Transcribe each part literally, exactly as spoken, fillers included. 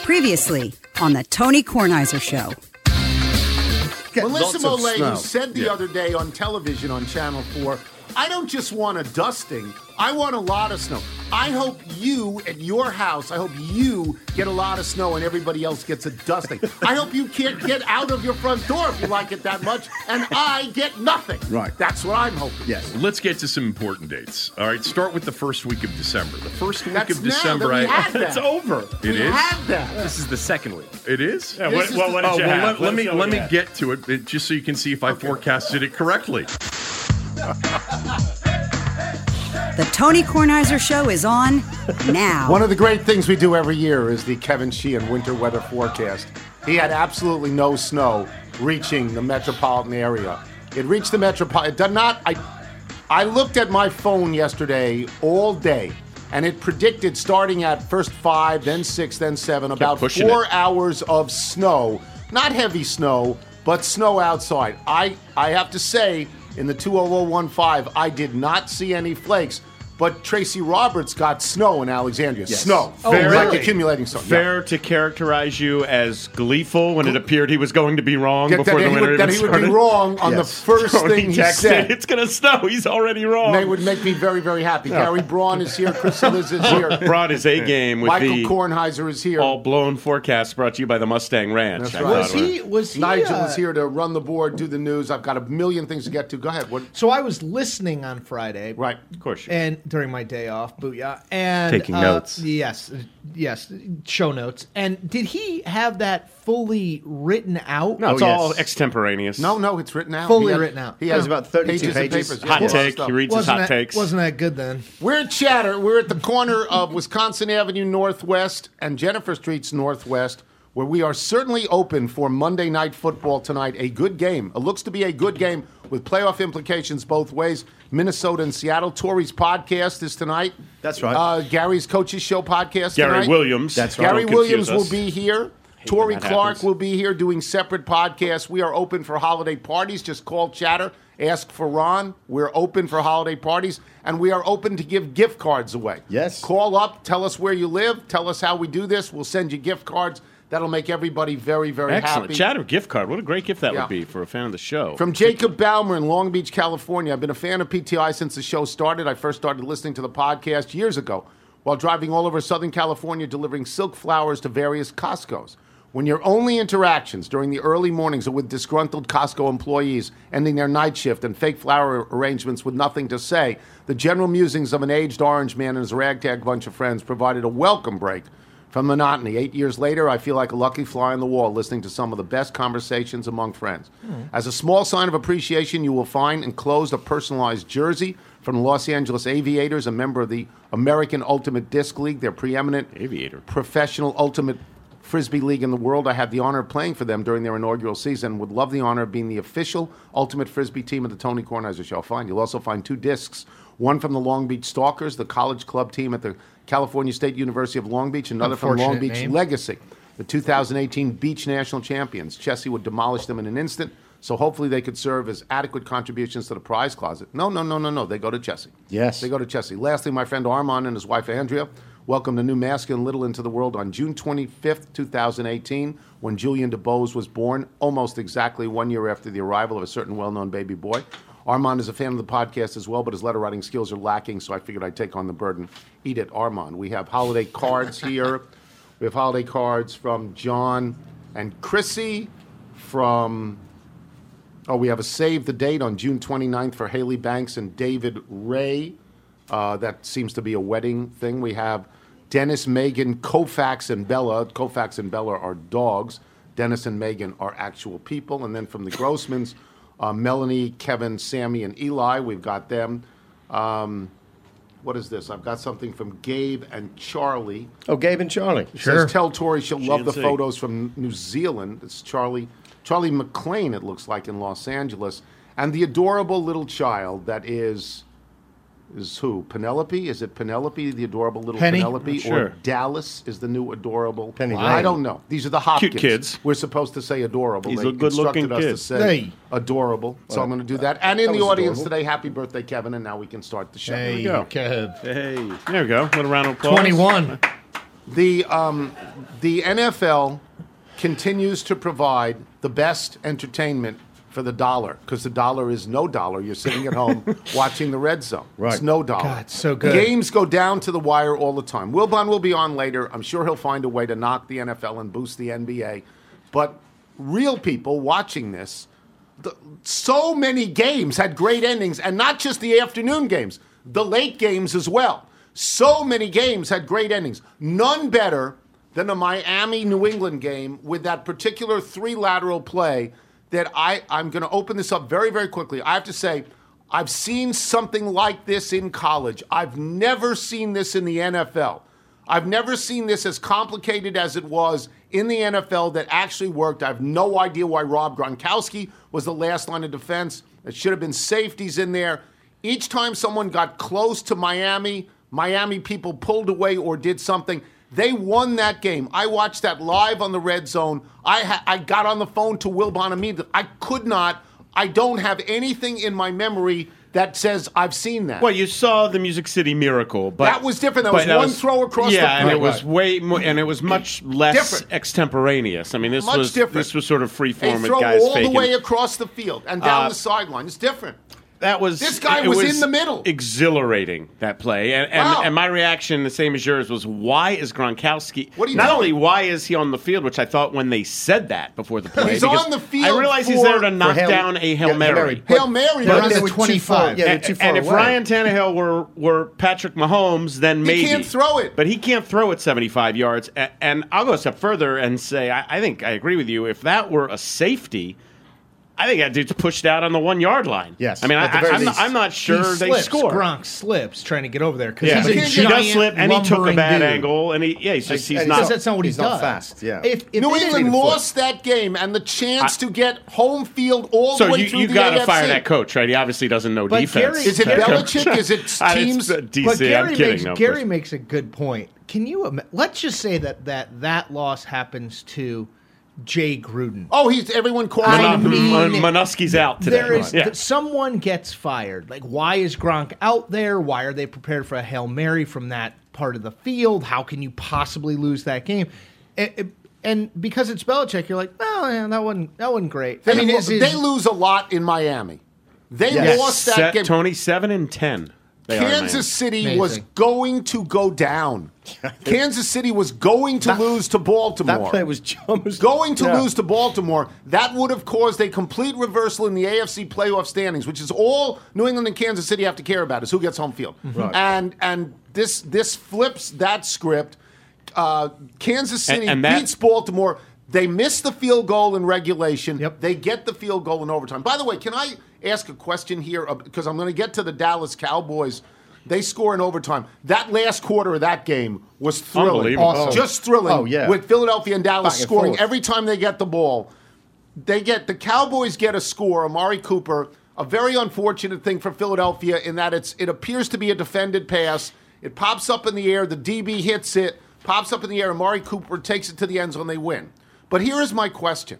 Previously on the Tony Kornheiser Show. Melissa Molay, who said the yeah. other day on television on Channel four, I don't just want a dusting, I want a lot of snow. I hope you, at your house, I hope you get a lot of snow and everybody else gets a dusting. I hope you can't get out of your front door if you like it that much, and I get nothing. Right. That's what I'm hoping. Yes. Let's get to some important dates. All right, start with the first week of December. The first week That's of now December, that we I had that. It's over. It we is? had that. This is the second week. It is. Yeah, This what, is well, the- what did Oh, you well, have? let, let us me know let what me you had. get to it, it, just so you can see if I forecasted it correctly. The Tony Kornheiser Show is on now. One of the great things we do every year is the Kevin Sheehan winter weather forecast. He had absolutely no snow reaching the metropolitan area. It reached the metropolitan. It did not. I, I looked at my phone yesterday all day, and it predicted starting at first five, then six, then seven, about pushing four it. hours of snow. Not heavy snow, but snow outside. I, I have to say, in the two oh oh one five, I did not see any flakes. But Tracy Roberts got snow in Alexandria. Yes. Snow. Oh, Fair, really? Like accumulating snow. Fair to characterize you as gleeful when it appeared he was going to be wrong Yeah, before that the he winter would, that even he would started? be wrong on Yes. the first Tony thing he texted, said. it's going to snow. He's already wrong. They would make me very, very happy. Gary Braun is here. Chris Liz is here. Brought his A game with Michael the Kornheiser is here. all blown forecast brought to you by the Mustang Ranch. That's I right. thought Was it he? Was he? Nigel uh, is here to run the board, do the news. I've got a million things to get to. Go ahead. What? So I was listening on Friday, Right. Of course. You and during my day off, booyah, and Taking uh, notes. Yes, yes, show notes. And did he have that fully written out? no, it's Oh, all yes. extemporaneous. No, no, it's written out. Fully He had- written out. He It has was about thirty-two pages. and pages. papers. Hot Yeah, take. stuff. He reads his wasn't hot that, takes. Wasn't that good then? We're at Chatter. We're at the corner of Wisconsin Avenue Northwest and Jennifer Street's Northwest, where we are certainly open for Monday Night Football tonight. A good game. It looks to be a good game with playoff implications both ways. Minnesota and Seattle. Tori's podcast is tonight. That's right. Uh, Gary's Coaches Show podcast Gary tonight. Williams. That's right. Gary Don't confuse Williams will us. be here. Hate Tori when that Clark happens. will be here doing separate podcasts. We are open for holiday parties. Just call Chatter. Ask for Ron. We're open for holiday parties. And we are open to give gift cards away. Yes. Call up. Tell us where you live. Tell us how we do this. We'll send you gift cards. That'll make everybody very, very Excellent. happy. Chatter gift card. What a great gift that Yeah. would be for a fan of the show. From Jacob Baumer in Long Beach, California. I've been a fan of P T I since the show started. I first started listening to the podcast years ago while driving all over Southern California delivering silk flowers to various Costcos. When your only interactions during the early mornings are with disgruntled Costco employees ending their night shift and fake flower arrangements with nothing to say, the general musings of an aged orange man and his ragtag bunch of friends provided a welcome break from monotony. Eight years later, I feel like a lucky fly on the wall listening to some of the best conversations among friends. As a small sign of appreciation, you will find enclosed a personalized jersey from the Los Angeles Aviators, a member of the American Ultimate Disc League, their preeminent Aviator. professional ultimate Frisbee league in the world. I had the honor of playing for them during their inaugural season. Would love the honor of being the official ultimate Frisbee team of the Tony Kornheiser Show. Fine. You'll also find two discs, one from the Long Beach Stalkers, the college club team at the California State University of Long Beach, another from Long Unfortunate Beach name. Legacy, the two thousand eighteen Beach National Champions. Chessie would demolish them in an instant, so hopefully they could serve as adequate contributions to the prize closet. No, no, no, no, no. They go to Chessie. Yes. They go to Chessie. Lastly, my friend Armand and his wife Andrea welcomed a new masculine little into the world on June twenty-fifth, two thousand eighteen, when Julian DeBose was born, almost exactly one year after the arrival of a certain well-known baby boy. Armand is a fan of the podcast as well, but his letter writing skills are lacking, so I figured I'd take on the burden. Eat it, Armand. We have holiday cards here. We have holiday cards from John and Chrissy, from, oh, we have a save the date on June twenty-ninth for Haley Banks and David Ray. Uh, that seems to be a wedding thing. We have Dennis, Megan, Koufax, and Bella. Koufax and Bella are dogs. Dennis and Megan are actual people. And then from the Grossmans, uh, Melanie, Kevin, Sammy, and Eli. We've got them. Um, what is this? I've got something from Gabe and Charlie. Oh, Gabe and Charlie. Says, tell Tori she'll love the G N C. photos from New Zealand. It's Charlie, Charlie McLean, it looks like, in Los Angeles. And the adorable little child that is, is who? Penelope? Is it Penelope, the adorable little Penny? Penelope? Not sure. Or Dallas is the new adorable? Penny I Lane. don't know. These are the Hopkins. kids. We're supposed to say adorable. These they are good-looking instructed kids. us to say Hey. adorable. So Well, I'm going to do that. And in that the was audience adorable. today, happy birthday, Kevin. And now we can start the show. Hey, we go. Kev. Hey, there we go. Little round of applause. twenty-one. The um, the N F L continues to provide the best entertainment for the dollar because the dollar is no dollar. You're sitting at home watching the Red Zone. Right. It's no dollar. God, it's so good. Games go down to the wire all the time. Wilbon will be on later. I'm sure he'll find a way to knock the N F L and boost the N B A. But real people watching this, the, so many games had great endings, and not just the afternoon games, the late games as well. So many games had great endings. None better than the Miami-New England game with that particular three lateral play that I, I'm going to open this up very, very quickly. I have to say, I've seen something like this in college. I've never seen this in the N F L. I've never seen this as complicated as it was in the N F L that actually worked. I have no idea why Rob Gronkowski was the last line of defense. It should have been safeties in there. Each time someone got close to Miami, Miami people pulled away or did something. They won that game. I watched that live on the Red Zone. I ha- I got on the phone to Wilbon immediately. I could not. I don't have anything in my memory that says I've seen that. Well, you saw the Music City Miracle, but that was different. That was that one throw across the yeah, and field. it was way more, and it was much less Different. extemporaneous. I mean, this Much was different. this was sort of free They form with throw guys all faking. the way across the field and down Uh, the sideline. It's different. That was This guy it was in the middle. Exhilarating, that play, and and, Wow. and my reaction, the same as yours, was why is Gronkowski? What are you not doing? only why is he on the field, which I thought when they said that before the play, He's because on the field I realize he's for- there to knock Hail- down a hail yeah, mary. Hail Mary. They're but on it's- the were too twenty-five. far- Yeah, they're And, too far and if away. Ryan Tannehill were were Patrick Mahomes, then maybe can't throw it. But he can't throw it seventy-five yards. A- And I'll go a step further and say I, I think I agree with you. If that were a safety, I think that dude's pushed out on the one yard line. Yes, I mean, I, at the very I'm, least. I'm not sure he they slips. score. Gronk slips trying to get over there because Yeah, he's but a he, he giant, does slip, and he took a lumbering bad dude. angle, and he yeah, he's just he's And not. Because that's not what He's he not does. fast, yeah. If, if New it England is- lost that game and the chance to get home field all So the way you, through you the got A to F C. fire that coach, right? He obviously doesn't know But defense. Gary- Is it Gary- Belichick? Is it Uh, teams? it's, uh, D C. But Gary I'm kidding. makes no, of Gary course. makes a good point. Can you? Ima- let's just say that that that loss happens to Jay Gruden. Oh, he's everyone calls I him. mean- Mon- Monusky's out today. There is yeah. th- someone gets fired. Like, why is Gronk out there? Why are they prepared for a Hail Mary from that part of the field? How can you possibly lose that game? It- it- and because it's Belichick, you're like, oh, yeah, that wasn't that wasn't great. They, I mean, lo- is, is, they lose a lot in Miami. They Yes. lost that Set, game. Tony seven and ten. They are, Kansas man. City Amazing. was going to go down. Kansas City was going to That- lose to Baltimore. That play was almost going to yeah. lose to Baltimore. That would have caused a complete reversal in the A F C playoff standings, which is all New England and Kansas City have to care about is who gets home field. Right. And and this this flips that script. Uh, Kansas City and that- beats Baltimore. They miss the field goal in regulation. Yep. They get the field goal in overtime. By the way, can I ask a question here? Uh, Because I'm going to get to the Dallas Cowboys. They score in overtime. That last quarter of that game was thrilling. Unbelievable. Awesome. Just thrilling. Oh, yeah. With Philadelphia and Dallas Back and scoring forth. every time they get the ball. They get the Cowboys get a score. Amari Cooper, a very unfortunate thing for Philadelphia in that it's it appears to be a defended pass. It pops up in the air. The D B hits it. Pops up in the air. Amari Cooper takes it to the end zone. They win. But here is my question.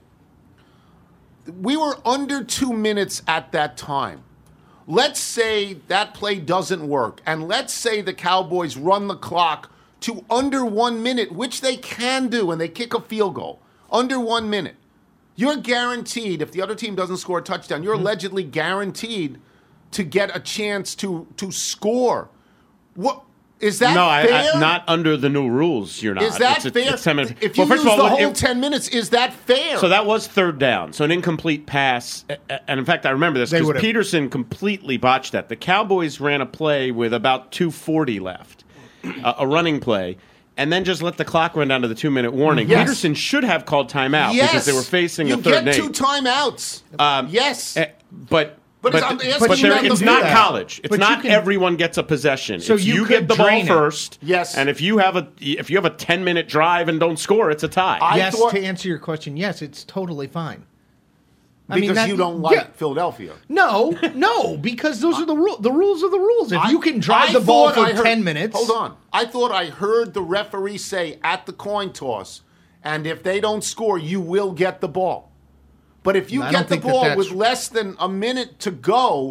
We were under two minutes at that time. Let's say that play doesn't work, and let's say the Cowboys run the clock to under one minute, which they can do, and they kick a field goal. Under one minute. You're guaranteed, if the other team doesn't score a touchdown, you're allegedly guaranteed to get a chance to, to score. What is that No, I, fair? I, not under the new rules. You're not. Is that it's, it's- fair? it's ten minutes. If you Well, first use of all, the it- whole ten minutes, is that fair? So that was third down. So an incomplete pass. a- a- And in fact, I remember this They because would've- Peterson completely botched that. The Cowboys ran a play with about two forty left, a, a running play, and then just let the clock run down to the two-minute warning. Yes. Peterson should have called timeout yes. because they were facing you a third and get eight. two timeouts. Um, yes. eh, But. But But, it's- I'm asking but you there- not to it's do not that. college. It's But you not can- everyone gets a possession. So It's you you could get the ball drain it. first. Yes. And if you have a if you have a ten minute drive and don't score, it's a tie. I yes, thought- to answer your question, yes, it's totally fine. I because mean, that- you don't like yeah. Philadelphia. No, no, because those are the rule. The rules are the rules. If I- you can drive I the ball thought for I heard- ten minutes, Hold on. I thought I heard the referee say at the coin toss, and if they don't score, you will get the ball. But if you I get don't the think that ball that's- with less than a minute to go,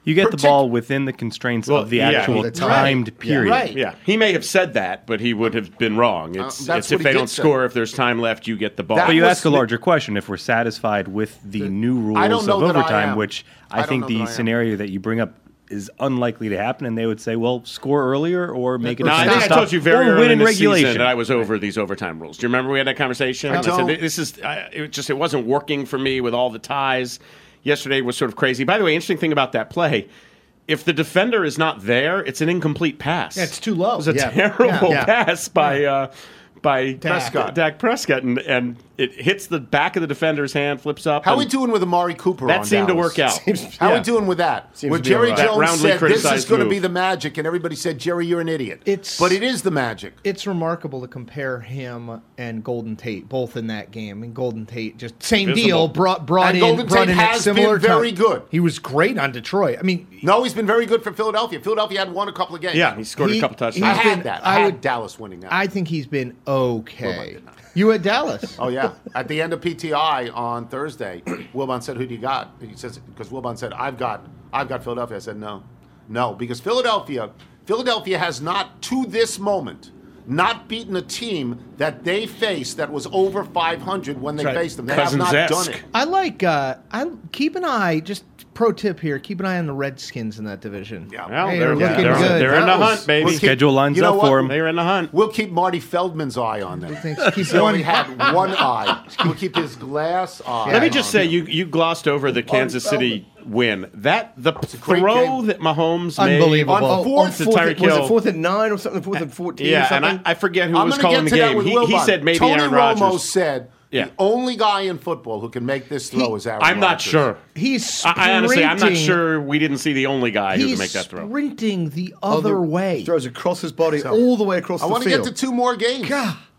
You get the Partic- ball within the constraints Well, of the yeah, actual the time. timed Yeah. period. Right. Yeah, he may have said that, but he would have been wrong. It's, that's it's what if he they did don't say. score, if there's time left, you get the ball. That But you was ask a the- larger question: if we're satisfied with the new rules I don't know of that I overtime, am. which I I, don't think know the that I am. scenario that you bring up is unlikely to happen, and they would say, "Well, score earlier or make it." No, a I chance think to I stop, told you very or early win in in the season regulation. that I was over these overtime rules. Do you remember we had that conversation? I I said, don't. this is I, it just it wasn't working for me with all the ties. Yesterday was sort of crazy. By the way, interesting thing about that play. If the defender is not there, it's an incomplete pass. Yeah, it's too low. It was a Yeah. terrible Yeah. pass by uh, by Prescott. Dak Prescott, and, and it hits the back of the defender's hand, flips up. How and we doing with Amari Cooper? That on seemed to Dallas? work out. How Yeah. we doing with that? Seems Where to be Jerry all right. That Jones roundly said this is criticized going to move. be the magic, and everybody said, Jerry, you're an idiot. It's- but it is the magic. It's remarkable to compare him and Golden Tate both in that game. And Golden Tate just same Visible. deal. Brought brought And in Golden brought Tate in at has similar been very time. good. He was great on Detroit. I mean, No, he's been very good for Philadelphia. Philadelphia had won a couple of games. Yeah, he scored He- a couple I he's touchdowns. had been- that. I I had would- Dallas winning that. I think he's been okay. did not. You at Dallas? Oh yeah! At the end of P T I on Thursday, Wilbon said, "Who do you got?" He says, "Because Wilbon said I've got, I've got Philadelphia." I said, "No, no, because Philadelphia, Philadelphia has not to this moment not beaten a team that they faced that was over five hundred when they That's right. faced them. They have not Cousins-esque. done it." I like. Uh, I keep an eye. Just pro tip here: keep an eye on the Redskins in that division. Yeah. Well, Hey, they're, they're looking they're, good. they're in the That was- hunt, baby. we'll keep- Schedule lines you know up what? for him. They're in the hunt. We'll keep Marty Feldman's eye on them. Thanks. Keep He only one. had one eye. We'll keep his glass eye. Let me just on say, him. you you glossed over the Kansas City win. That the great throw game. that Mahomes made Unbelievable. On Oh, fourth- on to Tyreek was it Hill. fourth and nine or something? Fourth and fourteen or Yeah, and something? I, I forget who I'm was going to calling get the to that game. with He, Wilbon. he said maybe Tony Aaron Romo Rodgers. said Yeah. the only guy in football who can make this throw is Aaron I'm not Rodgers. sure. He's I, I honestly, I'm not sprinting- sure we didn't see the only guy who He's could make that throw. sprinting the Oh, other the- way. Throws across his body all the way across I the want to field. get to two more games.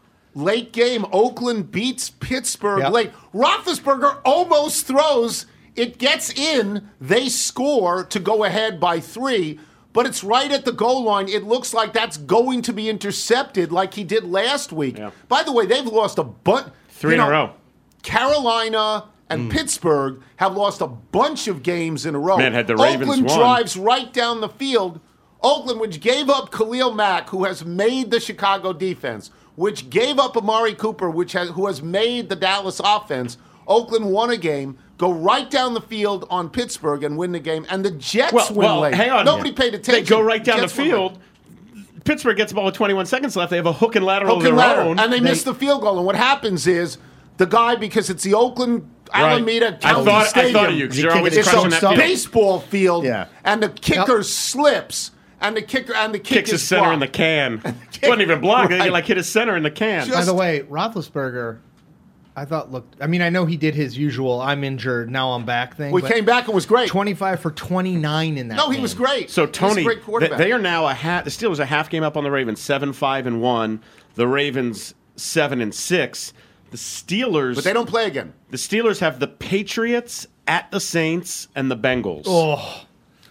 Late game, Oakland beats Pittsburgh Yep. late. Roethlisberger almost throws. It gets in. They score to go ahead by three, but it's right at the goal line. It looks like that's going to be intercepted like he did last week. Yeah. By the way, they've lost a bunch. Three in a row. Carolina and Mm. Pittsburgh have lost a bunch of games in a row. Man, had the Ravens Oakland won. drives right down the field. Oakland, which gave up Khalil Mack, who has made the Chicago defense, which gave up Amari Cooper, which has who has made the Dallas offense. Oakland won a game, go right down the field on Pittsburgh and win the game, and the Jets Well, win well late. hang on. Nobody paid attention. They go right down Jets the win late. field. Pittsburgh gets the ball with twenty-one seconds left. They have a hook and lateral Hook of and their ladder, own. and they, miss the field goal. And what happens is the guy, because it's the Oakland Alameda I County thought, Stadium, I thought of you because you're kick always it it's crushing a that field. baseball field, Yeah. and the kicker slips, and the kicker and the kick Kicks is his center in the blocked. can. Wasn't even blocked. He Right. like hit his center in the can. By the way, Roethlisberger, I thought looked. I mean, I know he did his usual "I'm injured, now I'm back" thing. We but came back and was great. twenty-five for twenty-nine in that. No, he game. was great. So He's a Tony, great th- quarterback. they are now a half. The Steelers a half game up on the Ravens, seven five and one. The Ravens seven and six. The Steelers, but they don't play again. The Steelers have the Patriots at the Saints and the Bengals. Oh,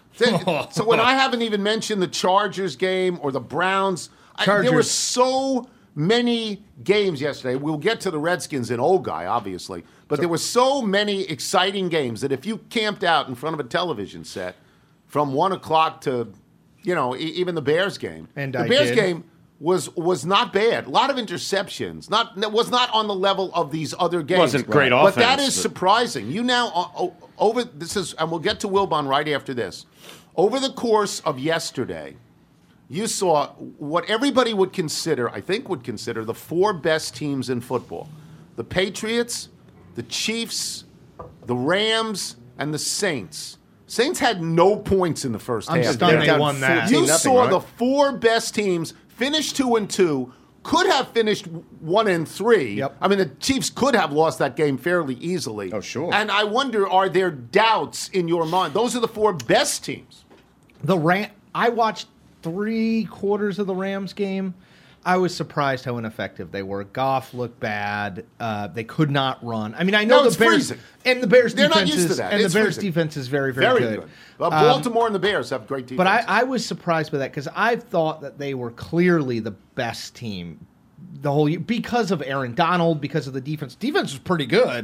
So, so when I haven't even mentioned the Chargers game or the Browns, I, there were Chargers. so many games yesterday. We'll get to the Redskins and old guy, obviously, but there were so many exciting games that if you camped out in front of a television set from one o'clock to, you know, e- even the Bears game, And the I Bears did. game was was not bad. A lot of interceptions. Not was not on the level of these other games. Wasn't great But that offense, is but- surprising. You now o- o- over this is, and we'll get to Wilbon right after this. Over the course of yesterday, you saw what everybody would consider, I think, would consider the four best teams in football: the Patriots, the Chiefs, the Rams, and the Saints. Saints had no points in the first I'm half. stunned They're they down won that. You nothing, saw right? the four best teams finish two and two. Could have finished one and three. Yep. I mean, the Chiefs could have lost that game fairly easily. Oh, sure. And I wonder, are there doubts in your mind? Those are the four best teams. the Ram. I watched three quarters of the Rams game. I was surprised how ineffective they were. Goff looked bad. Uh, they could not run. I mean, I know No, the it's Bears freezing. and the Bears They're not defense used to is that. and It's the Bears freezing. defense is very, very, Very good. good. Well, Um, Baltimore and the Bears have great defense. But I, I was surprised by that because I thought that they were clearly the best team the whole year because of Aaron Donald, because of the defense. Defense was pretty good,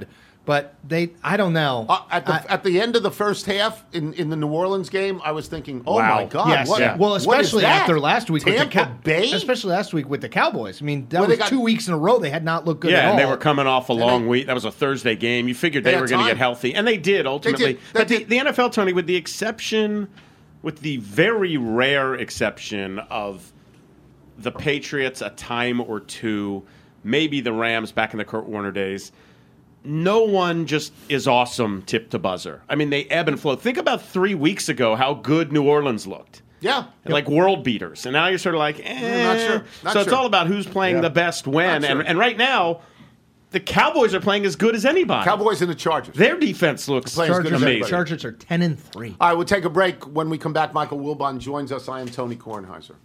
But they, I don't know. Uh, at the I- at the end of the first half in, in the New Orleans game, I was thinking, "Oh Wow. my God!" Yes, what, yeah. Well, what is especially that? after last week with the Tampa Cow- Bay. especially last week with the Cowboys. I mean, that Well, they was got- two weeks in a row they had not looked good at Yeah, all. and they were coming off a long they- week. That was a Thursday game. You figured They they, had were going to time. get healthy, and they did ultimately. They but did. the, the N F L, Tony, with the exception, with the very rare exception of the Patriots a time or two, maybe the Rams back in the Kurt Warner days, no one just is awesome tip to buzzer. I mean, they ebb and flow. Think about three weeks ago how good New Orleans looked. Yeah, Like world beaters. And now you're sort of like, eh. not sure. Not so it's sure. all about who's playing Yeah. the best when. Not sure. And, and right now, the Cowboys are playing as good as anybody. Cowboys and the Chargers. Their defense looks Playing as good Chargers, as amazing. anybody. Chargers are ten and three. All right, we'll take a break. When we come back, Michael Wilbon joins us. I am Tony Kornheiser.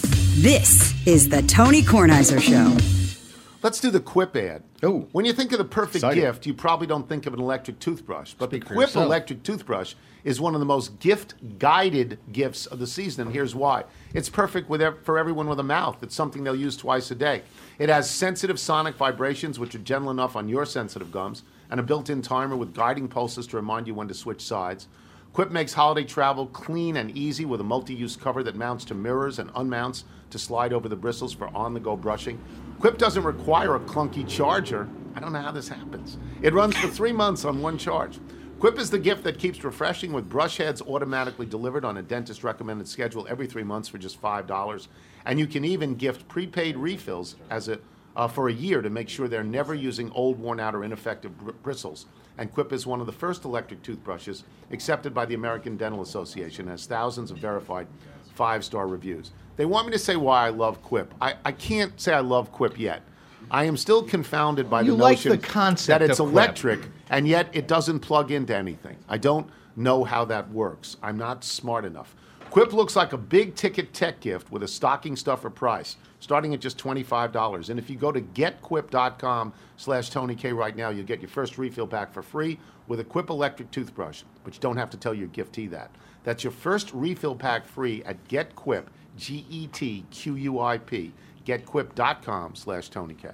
This is the Tony Kornheiser Show. Let's do the Quip ad. Oh. When you think of the perfect Exciting. gift, you probably don't think of an electric toothbrush. But Speak the for Quip yourself. electric toothbrush is one of the most gift-guided gifts of the season, and here's why. It's perfect with ev- for everyone with a mouth. It's something they'll use twice a day. It has sensitive sonic vibrations, which are gentle enough on your sensitive gums, and a built-in timer with guiding pulses to remind you when to switch sides. Quip makes holiday travel clean and easy with a multi-use cover that mounts to mirrors and unmounts to slide over the bristles for on-the-go brushing. Quip doesn't require a clunky charger. I don't know how this happens. It runs for three months on one charge. Quip is the gift that keeps refreshing with brush heads automatically delivered on a dentist-recommended schedule every three months for just five dollars. And you can even gift prepaid refills as a uh, for a year to make sure they're never using old, worn-out, or ineffective br- bristles. And Quip is one of the first electric toothbrushes accepted by the American Dental Association and has thousands of verified five-star reviews. They want me to say why I love Quip. I, I can't say I love Quip yet. I am still confounded by You the like notion the concept that it's of Quip. electric, and yet it doesn't plug into anything. I don't know how that works. I'm not smart enough. Quip looks like a big-ticket tech gift with a stocking stuffer price, starting at just twenty-five dollars. And if you go to getquip.com slash Tony K right now, you'll get your first refill pack for free with a Quip electric toothbrush, but you don't have to tell your giftee that. That's your first refill pack free at getquip, G E T Q U I P, getquip.com slash Tony K.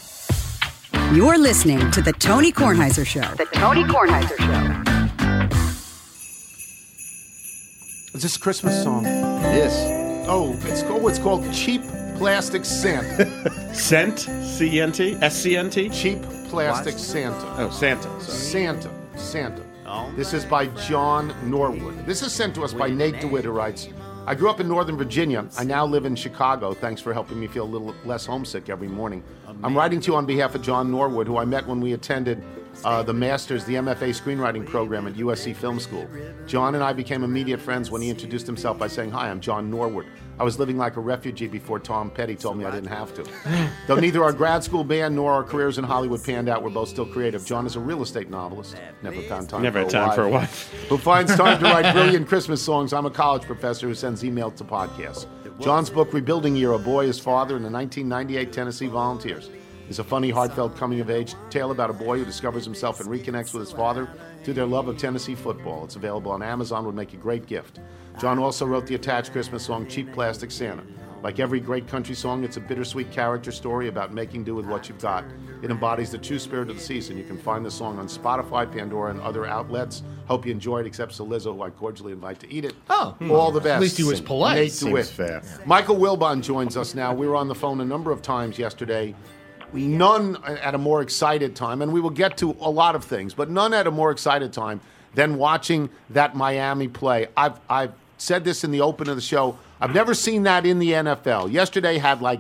You're listening to the Tony Kornheiser Show. The Tony Kornheiser Show. Is this a Christmas song? Yes. Oh, it's called, it's called Cheap Plastic Santa. Scent? C N T? S C N T? Cheap Plastic Santa. Oh, Santa. Sorry. Santa. Santa. This is by John Norwood. This is sent to us by Nate DeWitt, who writes, I grew up in Northern Virginia. I now live in Chicago. Thanks for helping me feel a little less homesick every morning. I'm writing to you on behalf of John Norwood, who I met when we attended uh, the Masters, the M F A screenwriting program at U S C Film School. John and I became immediate friends when he introduced himself by saying, hi, I'm John Norwood. I was living like a refugee before Tom Petty told me I didn't have to. Though neither our grad school band nor our careers in Hollywood panned out, we're both still creative. John is a real estate novelist. Never found time Never for had a time wife. for a wife. Who finds time to write brilliant Christmas songs. I'm a college professor who sends emails to podcasts. John's book, Rebuilding Year, A Boy, His Father, and the nineteen ninety-eight Tennessee Volunteers, is a funny, heartfelt coming-of-age tale about a boy who discovers himself and reconnects with his father through their love of Tennessee football. It's available on Amazon, would make a great gift. John also wrote the attached Christmas song, Cheap Plastic Santa. Like every great country song, it's a bittersweet character story about making do with what you've got. It embodies the true spirit of the season. You can find the song on Spotify, Pandora, and other outlets. Hope you enjoy it, except for Lizzo, who I cordially invite to eat it. Oh. All the best. At least he was polite. Nate Seems DeWitt. fair. Michael Wilbon joins us now. We were on the phone a number of times yesterday. None at a more excited time, and we will get to a lot of things, but none at a more excited time than watching that Miami play. I've I've said this in the open of the show. I've never seen that in the N F L. Yesterday had like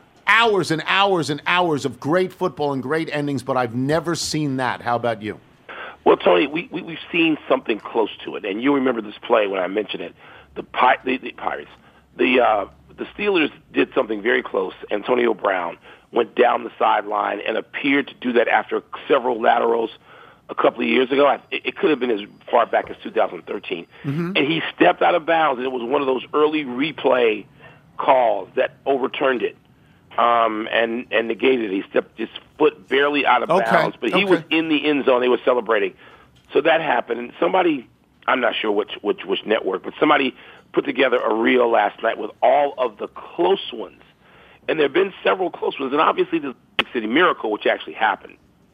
hours and hours and hours of great football and great endings, but I've never seen that. How about you? Well, Tony, we, we, we've seen something close to it, and you remember this play when I mentioned it. The, Pi- the, the Pirates, the uh, the Steelers did something very close. Antonio Brown went down the sideline and appeared to do that after several laterals a couple of years ago. I, it, it could have been as far back as two thousand thirteen. Mm-hmm. And he stepped out of bounds, and it was one of those early replay calls that overturned it um, and, and negated it. He stepped his foot barely out of Okay. bounds, but he Okay. was in the end zone. They were celebrating. So that happened, and somebody, I'm not sure which, which, which network, but somebody put together a reel last night with all of the close ones. And there have been several close ones, and obviously the Big City Miracle, which actually happened.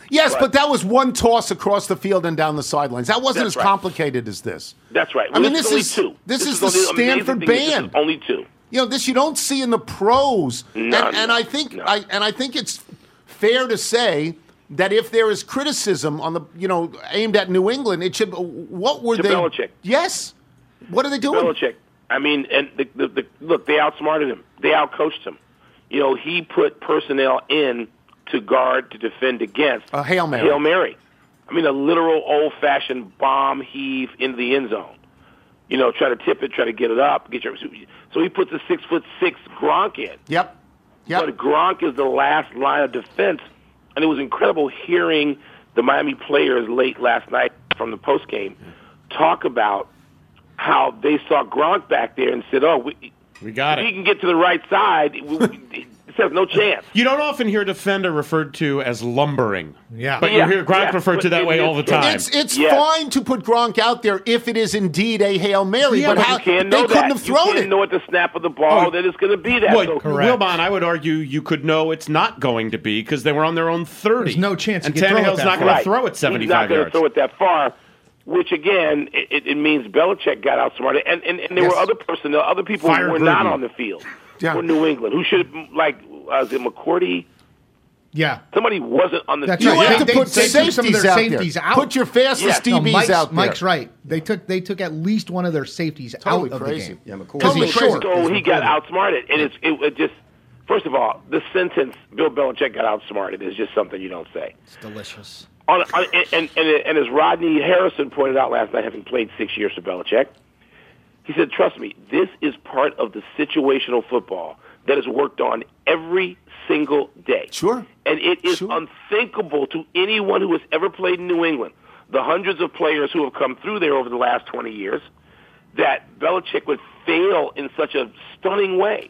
Yes, But- but that was one toss across the field and down the sidelines. That wasn't That's as right. complicated as this. That's right. I Well, mean, this, this is only is two. this, is is the only- amazing Stanford thing is this band. is only two. You know, this you don't see in the pros. No, and, and no, I think no. I and I think it's fair to say that if there is criticism on the you know aimed at New England, it should. What were To they? Belichick. Yes. What are they doing? Belichick. I mean, and the, the, the, look, they outsmarted him. They outcoached him. You know, he put personnel in to guard, to defend against A Hail Mary. Hail Mary. I mean, a literal old-fashioned bomb heave into the end zone. You know, try to tip it, try to get it up. Get your. So he puts a six foot six Gronk in. Yep. Yep. But Gronk is the last line of defense, and it was incredible hearing the Miami players late last night from the postgame talk about how they saw Gronk back there and said, "Oh, we, We got if he it. can get to the right side, we, we, this has no chance." You don't often hear a defender referred to as lumbering. Yeah. But Yeah, you hear Gronk yeah, referred to but that it way is- all the time. It's it's Yes. fine to put Gronk out there if it is indeed a Hail Mary, Yeah, but, but how, You can't they know couldn't that. have thrown you can't it. know at the snap of the ball Oh, that it's going to be that. Well, so, Correct. Wilbon, I would argue you could know it's not going to be because they were on their own thirty. There's no chance And he could throw it Tannehill's that not far. going to right. throw it He's seventy-five not going to yards. throw it that far. Which again, it, it means Belichick got outsmarted, and and, and there Yes. were other personnel, other people Fire who were not Gruden. on the field Yeah. for New England who should like uh, is it McCourty? Yeah. Somebody wasn't on the That's You field. right. have They- to they- put they took safeties, some of their out safeties there. out. Put your fastest Yeah. D Bs No, Mike's, out there. Mike's right. They took they took at least one of their safeties Totally out of crazy. the game. Yeah, McCoy. Because Totally he's crazy. short. So he got outsmarted, and it's it, it just first of all, the sentence "Bill Belichick got outsmarted" is just something you don't say. It's delicious. On, on, and, and, and as Rodney Harrison pointed out last night, having played six years for Belichick, he said, "Trust me, this is part of the situational football that is worked on every single day. Sure. And it is Sure. unthinkable to anyone who has ever played in New England, the hundreds of players who have come through there over the last twenty years, that Belichick would fail in such a stunning way."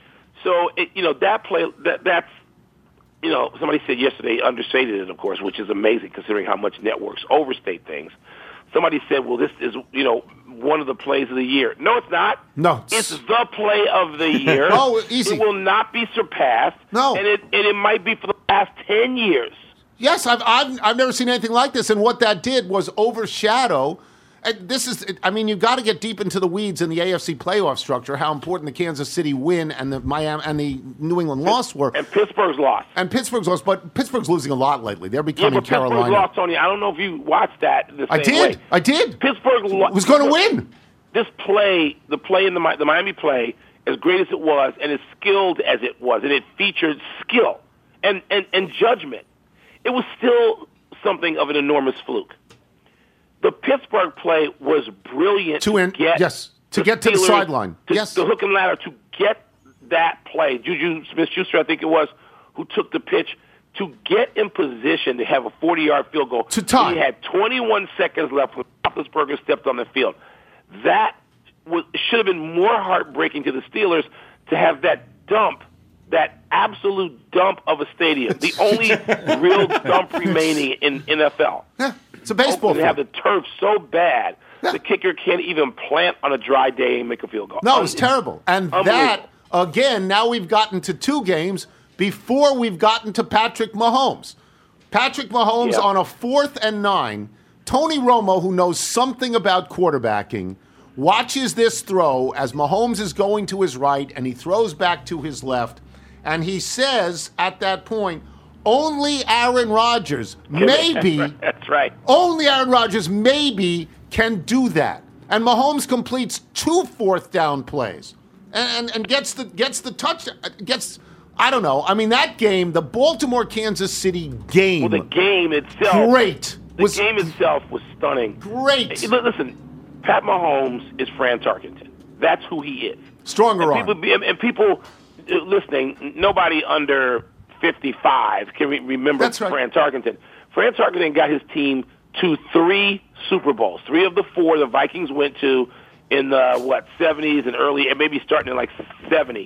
So, it, you know, that play, that that's, you know, somebody said yesterday, understated it, of course, which is amazing considering how much networks overstate things. Somebody said, well, this is, you know, one of the plays of the year. No, it's not. No. It's the play of the year. Oh, easy. It will not be surpassed. No. And it, and it might be for the last ten years. Yes, I've, I've I've never seen anything like this, and what that did was overshadow. And this is, I mean, you got to get deep into the weeds in the A F C playoff structure. How important the Kansas City win and the Miami and the New England loss were, And Pittsburgh's lost. and Pittsburgh's lost. But Pittsburgh's losing a lot lately. They're Yeah, becoming but Pittsburgh's Carolina. lost, Tony. I don't know if you watched that the same I did. way. I did. Pittsburgh lo- was going to win. This play, the play in the, Mi- the Miami play, as great as it was and as skilled as it was, and it featured skill and, and, and judgment, it was still something of an enormous fluke. The Pittsburgh play was brilliant To to, in- get yes, to get to the Steelers sideline. to- Yes. the hook and ladder to get that play. Juju Smith-Schuster, I think it was, who took the pitch to get in position to have a forty-yard field goal. To tie. He had twenty-one seconds left when Roethlisberger stepped on the field. That was, should have been more heartbreaking to the Steelers to have that dump, that absolute dump of a stadium, the only real dump remaining in N F L. Yeah, it's a baseball Oakland have the field. turf so bad, Yeah. the kicker can't even plant on a dry day and make a field goal. No, it was terrible. And that, Unbelievable. again, now we've gotten to two games before we've gotten to Patrick Mahomes. Patrick Mahomes Yeah. on a fourth and nine. Tony Romo, who knows something about quarterbacking, watches this throw as Mahomes is going to his right and he throws back to his left. And he says at that point, only Aaron Rodgers, maybe, That's right. only Aaron Rodgers maybe can do that. And Mahomes completes two fourth down plays and, and, and gets the gets the touch gets I don't know. I mean that game, the Baltimore Kansas City game. Well, the game itself, great. the was game itself was stunning. great. Hey, li- Listen, Pat Mahomes is Fran Tarkenton. That's who he is. Stronger and arm. people, be- and people uh, listening, nobody under fifty-five can re- remember That's right. Fran Tarkenton. Fran Tarkenton got his team to three Super Bowls. Three of the four the Vikings went to in the, what, seventies and early, and maybe starting in like seventy.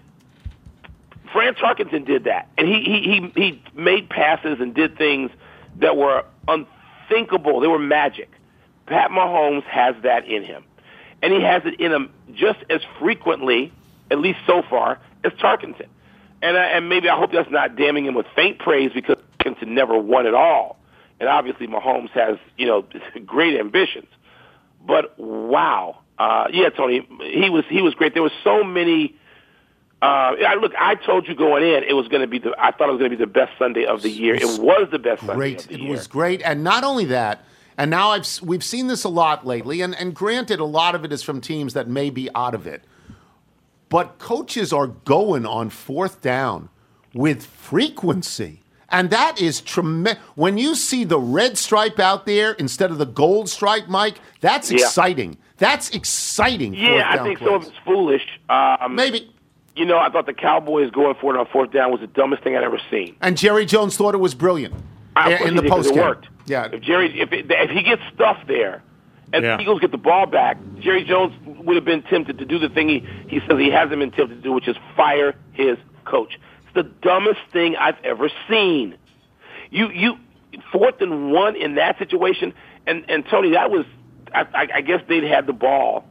Fran Tarkenton did that, and he, he, he, he made passes and did things that were unthinkable. They were magic. Pat Mahomes has that in him. And he has it in him just as frequently, at least so far, as Tarkenton. And, I, and maybe I hope that's not damning him with faint praise because Redskins had never won at all. And obviously Mahomes has, you know, great ambitions. But wow. Uh, yeah, Tony, he was he was great. There were so many uh, I, look, I told you going in it was going to be the I thought it was going to be the best Sunday of the year. It was the best Sunday Great. of the It year. was great. And not only that, and now I've we've seen this a lot lately, and, and granted a lot of it is from teams that may be out of it. But coaches are going on fourth down with frequency. And that is tremendous. When you see the red stripe out there instead of the gold stripe, Mike, that's Yeah. exciting. That's exciting. Yeah, fourth I down think plays. some of it's foolish. Um, Maybe. You know, I thought the Cowboys going for it on fourth down was the dumbest thing I'd ever seen. And Jerry Jones thought it was brilliant I, in the post post It game. worked. Yeah. If Jerry, if, it, if he gets stuffed there, and Yeah. the Eagles get the ball back, Jerry Jones would have been tempted to do the thing he, he says he hasn't been tempted to do, which is fire his coach. It's the dumbest thing I've ever seen. You you fourth and one in that situation, and and Tony, that was I, I, I guess they'd had the ball.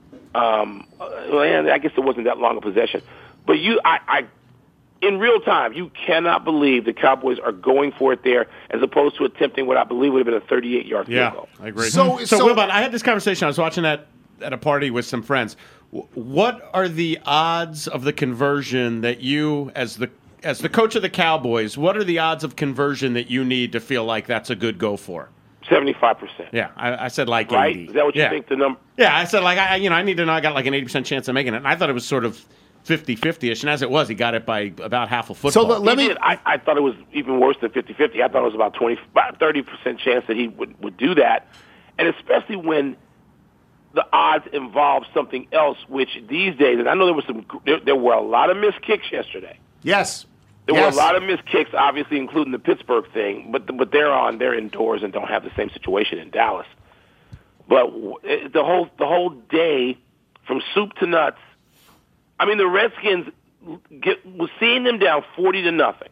Um, and I guess it wasn't that long a possession, but you I. I in real time, you cannot believe the Cowboys are going for it there as opposed to attempting what I believe would have been a thirty-eight yard field Yeah, goal. I agree. So- So, so- so Wilbon, I had this conversation. I was watching that at a party with some friends. W- What are the odds of the conversion that you, as the as the coach of the Cowboys, what are the odds of conversion that you need to feel like that's a good go for? seventy-five percent. Yeah, I, I said like Right? eighty. Is that what you yeah. think the number? Yeah, I said like I, you know, I need to know I got like an eighty percent chance of making it. And I thought it was sort of fifty-fifty-ish, and as it was, he got it by about half a football. So let, let He me. did. I, I thought it was even worse than fifty-fifty. I thought it was about twenty, about thirty percent chance that he would, would do that. And especially when the odds involve something else, which these days, and I know there was some, there, there were a lot of missed kicks yesterday. Yes. There yes. were a lot of missed kicks, obviously, including the Pittsburgh thing, but but they're on, they're indoors and don't have the same situation in Dallas. But w- the whole the whole day, from soup to nuts, I mean, the Redskins get was seeing them down forty to nothing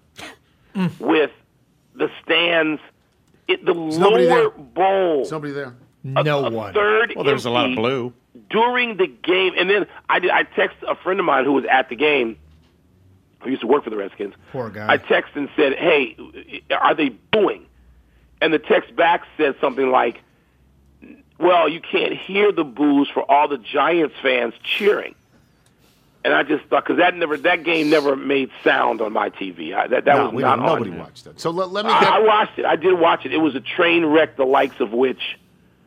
with the stands, it, the nobody lower there. bowl, Somebody there. a, No a one. third. well, there was a lot of empty blue. during the game, and then I did. I texted a friend of mine who was at the game, who used to work for the Redskins. Poor guy. I texted and said, "Hey, are they booing?" And the text back said something like, "Well, you can't hear the boos for all the Giants fans cheering." And I just thought, because that never, that game never made sound on my T V. I, that that No, was we not don't, nobody on. watched it. So let, let me I, get. I watched it. I did watch it. It was a train wreck, the likes of which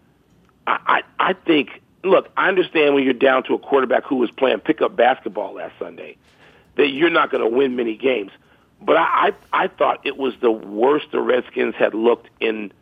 I, I, I think. Look, I understand when you're down to a quarterback who was playing pickup basketball last Sunday, that you're not going to win many games. But I, I, I thought it was the worst the Redskins had looked in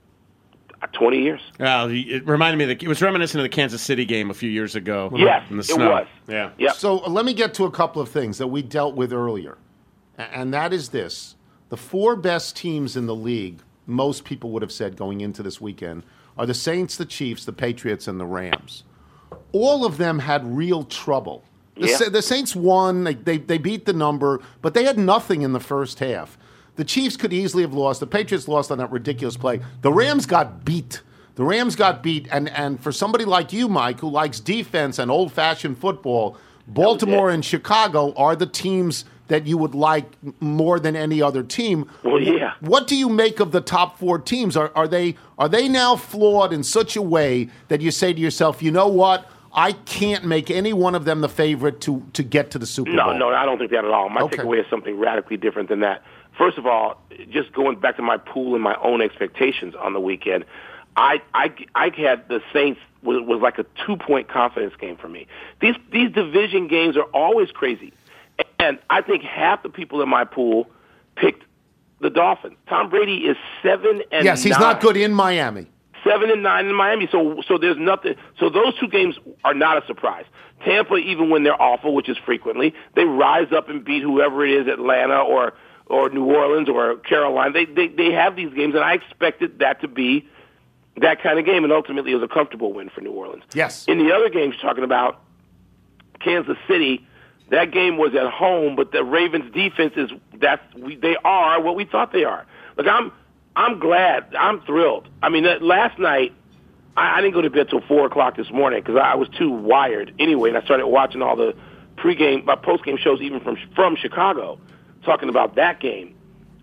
twenty years. Well, it reminded me of the, it was reminiscent of the Kansas City game a few years ago. Yes, in the it snow. was. Yeah. Yep. So uh, let me get to a couple of things that we dealt with earlier, A- and that is this: the four best teams in the league, most people would have said going into this weekend, are the Saints, the Chiefs, the Patriots, and the Rams. All of them had real trouble. The, Yeah. Sa- the Saints won; they, they they beat the number, but they had nothing in the first half. The Chiefs could easily have lost. The Patriots lost on that ridiculous play. The Rams got beat. The Rams got beat, and, and for somebody like you, Mike, who likes defense and old-fashioned football, Baltimore and Chicago are the teams that you would like more than any other team. Well, yeah. What do you make of the top four teams? Are are they are they now flawed in such a way that you say to yourself, you know what? I can't make any one of them the favorite to, to get to the Super No, Bowl. no, I don't think that at all. My Okay. takeaway is something radically different than that. First of all, just going back to my pool and my own expectations on the weekend, I I, I had the Saints was, was like a two-point confidence game for me. These these division games are always crazy. And I think half the people in my pool picked the Dolphins. Tom Brady is seven and Yes, he's nine. not good in Miami. Seven and nine in Miami, so so there's nothing. So those two games are not a surprise. Tampa, even when they're awful, which is frequently, they rise up and beat whoever it is, Atlanta or or New Orleans or Carolina. They they they have these games, and I expected that to be that kind of game, and ultimately it was a comfortable win for New Orleans. Yes. In the other games, talking about Kansas City, that game was at home, but the Ravens' defense is that's we, they are what we thought they are. Look, I'm I'm glad, I'm thrilled. I mean, that last night I, I didn't go to bed till four o'clock this morning because I was too wired anyway, and I started watching all the pregame, my postgame shows even from from Chicago, talking about that game.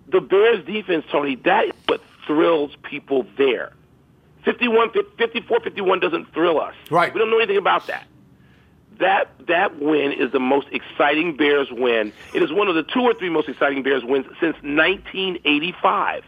the Bears defense, Tony, that is what thrills people there. fifty-one, fifty-four fifty-one doesn't thrill us. Right. We don't know anything about that. That that win is the most exciting Bears win. It is one of the two or three most exciting Bears wins since nineteen eighty-five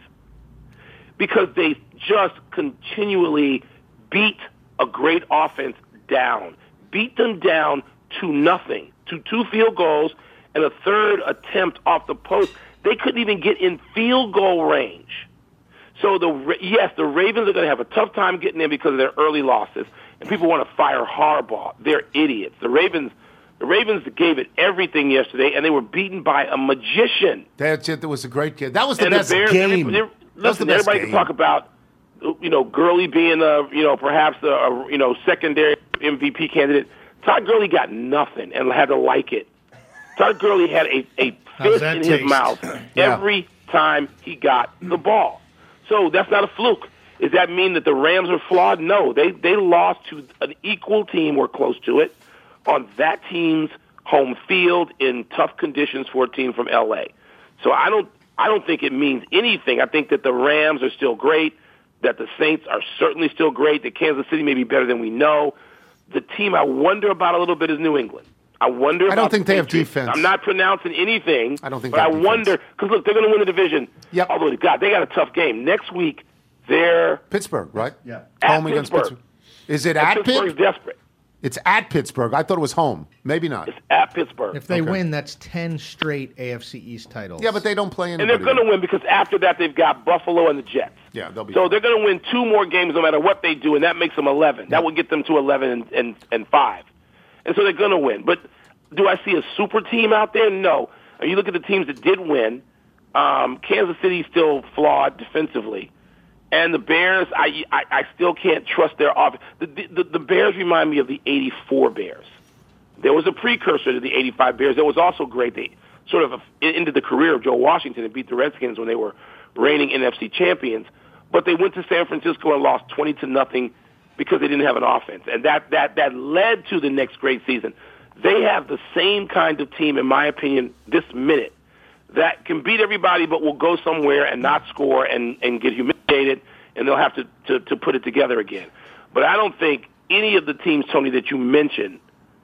because they just continually beat a great offense down, beat them down to nothing, to two field goals and a third attempt off the post. They couldn't even get in field goal range. So, the yes, the Ravens are going to have a tough time getting in because of their early losses, and people want to fire Harbaugh. They're idiots. The Ravens, the Ravens gave it everything yesterday, and they were beaten by a magician. That's it. That was a great kid. That was the and best the Bears, game. They're, they're, that was the listen, best everybody game. can talk about, you know, Gurley being a, you know, perhaps a, a you know, secondary M V P candidate. Todd Gurley got nothing and had to like it. Todd Gurley had a, a fist in his taste? mouth Yeah. every time he got the ball. So that's not a fluke. Does that mean that the Rams are flawed? No. They they lost to an equal team or close to it on that team's home field in tough conditions for a team from L A. So I don't I don't think it means anything. I think that the Rams are still great, that the Saints are certainly still great, that Kansas City may be better than we know. The team I wonder about a little bit is New England. I wonder. I don't about think the they have Patriots. defense. I'm not pronouncing anything. I don't think but they I have defense. wonder because look, they're going to win the division. Yep. Although God, they got a tough game next week. They're Pittsburgh, right? Yeah. at Home against Pittsburgh. Pittsburgh. Is it And at Pittsburgh's Pitt? desperate. It's at Pittsburgh. I thought it was home. Maybe not. It's at Pittsburgh. If they Okay. win, that's ten straight A F C East titles. Yeah, but they don't play and anybody. they're going to win because after that they've got Buffalo and the Jets. Yeah, they'll be So fine. they're going to win two more games no matter what they do, and that makes them eleven. That would get them to eleven and, and, and five. And so they're going to win. But do I see a super team out there? No. And you look at the teams that did win, um, Kansas City's still flawed defensively. And the Bears, I, I, I still can't trust their offense. The, the, the Bears remind me of the eighty-four Bears. There was a precursor to the eighty-five Bears that was also great. They sort of ended the career of Joe Washington and beat the Redskins when they were reigning N F C champions. But they went to San Francisco and lost twenty to nothing because they didn't have an offense. And that, that, that led to the next great season. They have the same kind of team, in my opinion, this minute, that can beat everybody but will go somewhere and not score and, and get humiliated, and they'll have to, to, to put it together again. But I don't think any of the teams, Tony, that you mentioned,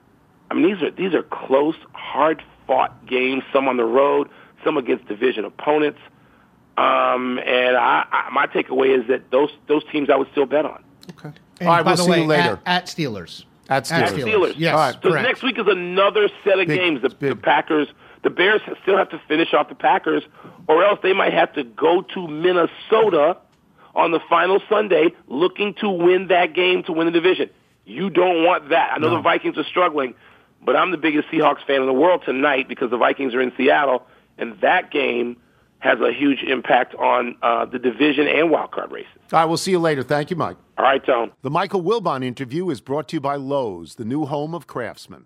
I mean, these are these are close, hard-fought games, some on the road, some against division opponents. Um, and I, I, my takeaway is that those those teams I would still bet on. Okay. And All right, by we'll the see way, you later. At, at Steelers. At Steelers. At Steelers. Yes, All right. So correct. next week is another set of Big, games. The, the big. Packers, the Bears still have to finish off the Packers, or else they might have to go to Minnesota on the final Sunday looking to win that game to win the division. You don't want that. I know No. the Vikings are struggling, but I'm the biggest Seahawks fan in the world tonight because the Vikings are in Seattle, and that game has a huge impact on uh, the division and wild card races. All right, we'll see you later. Thank you, Mike. All right, Tone. The Michael Wilbon interview is brought to you by Lowe's, the new home of craftsmen.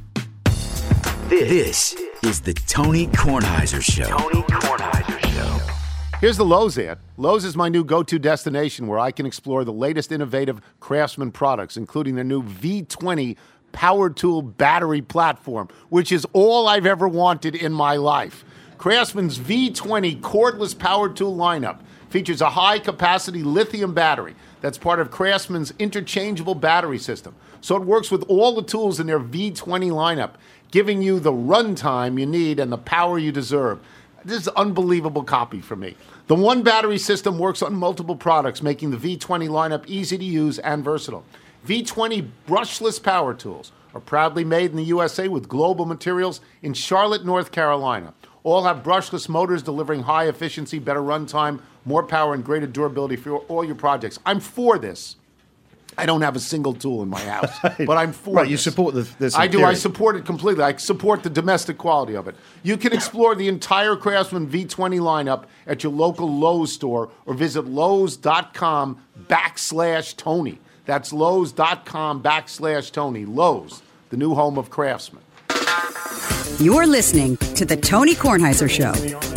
This is the Tony Kornheiser Show. Tony Kornheiser Show. Here's the Lowe's ad. Lowe's is my new go-to destination where I can explore the latest innovative Craftsman products, including their new V twenty power tool battery platform, which is all I've ever wanted in my life. Craftsman's V twenty cordless power tool lineup features a high-capacity lithium battery that's part of Craftsman's interchangeable battery system. So it works with all the tools in their V twenty lineup, giving you the runtime you need and the power you deserve. This is unbelievable copy for me. The one battery system works on multiple products, making the V twenty lineup easy to use and versatile. V twenty brushless power tools are proudly made in the U S A with global materials in Charlotte, North Carolina. All have brushless motors delivering high efficiency, better runtime, more power, and greater durability for all your projects. I'm for this. I don't have a single tool in my house, but I'm for Right, you this. support the- this in I do. I theory. support it completely. I support the domestic quality of it. You can explore the entire Craftsman V twenty lineup at your local Lowe's store or visit Lowe's.com backslash Tony. That's Lowe's.com backslash Tony. Lowe's, the new home of Craftsman. You're listening to The Tony Kornheiser Show.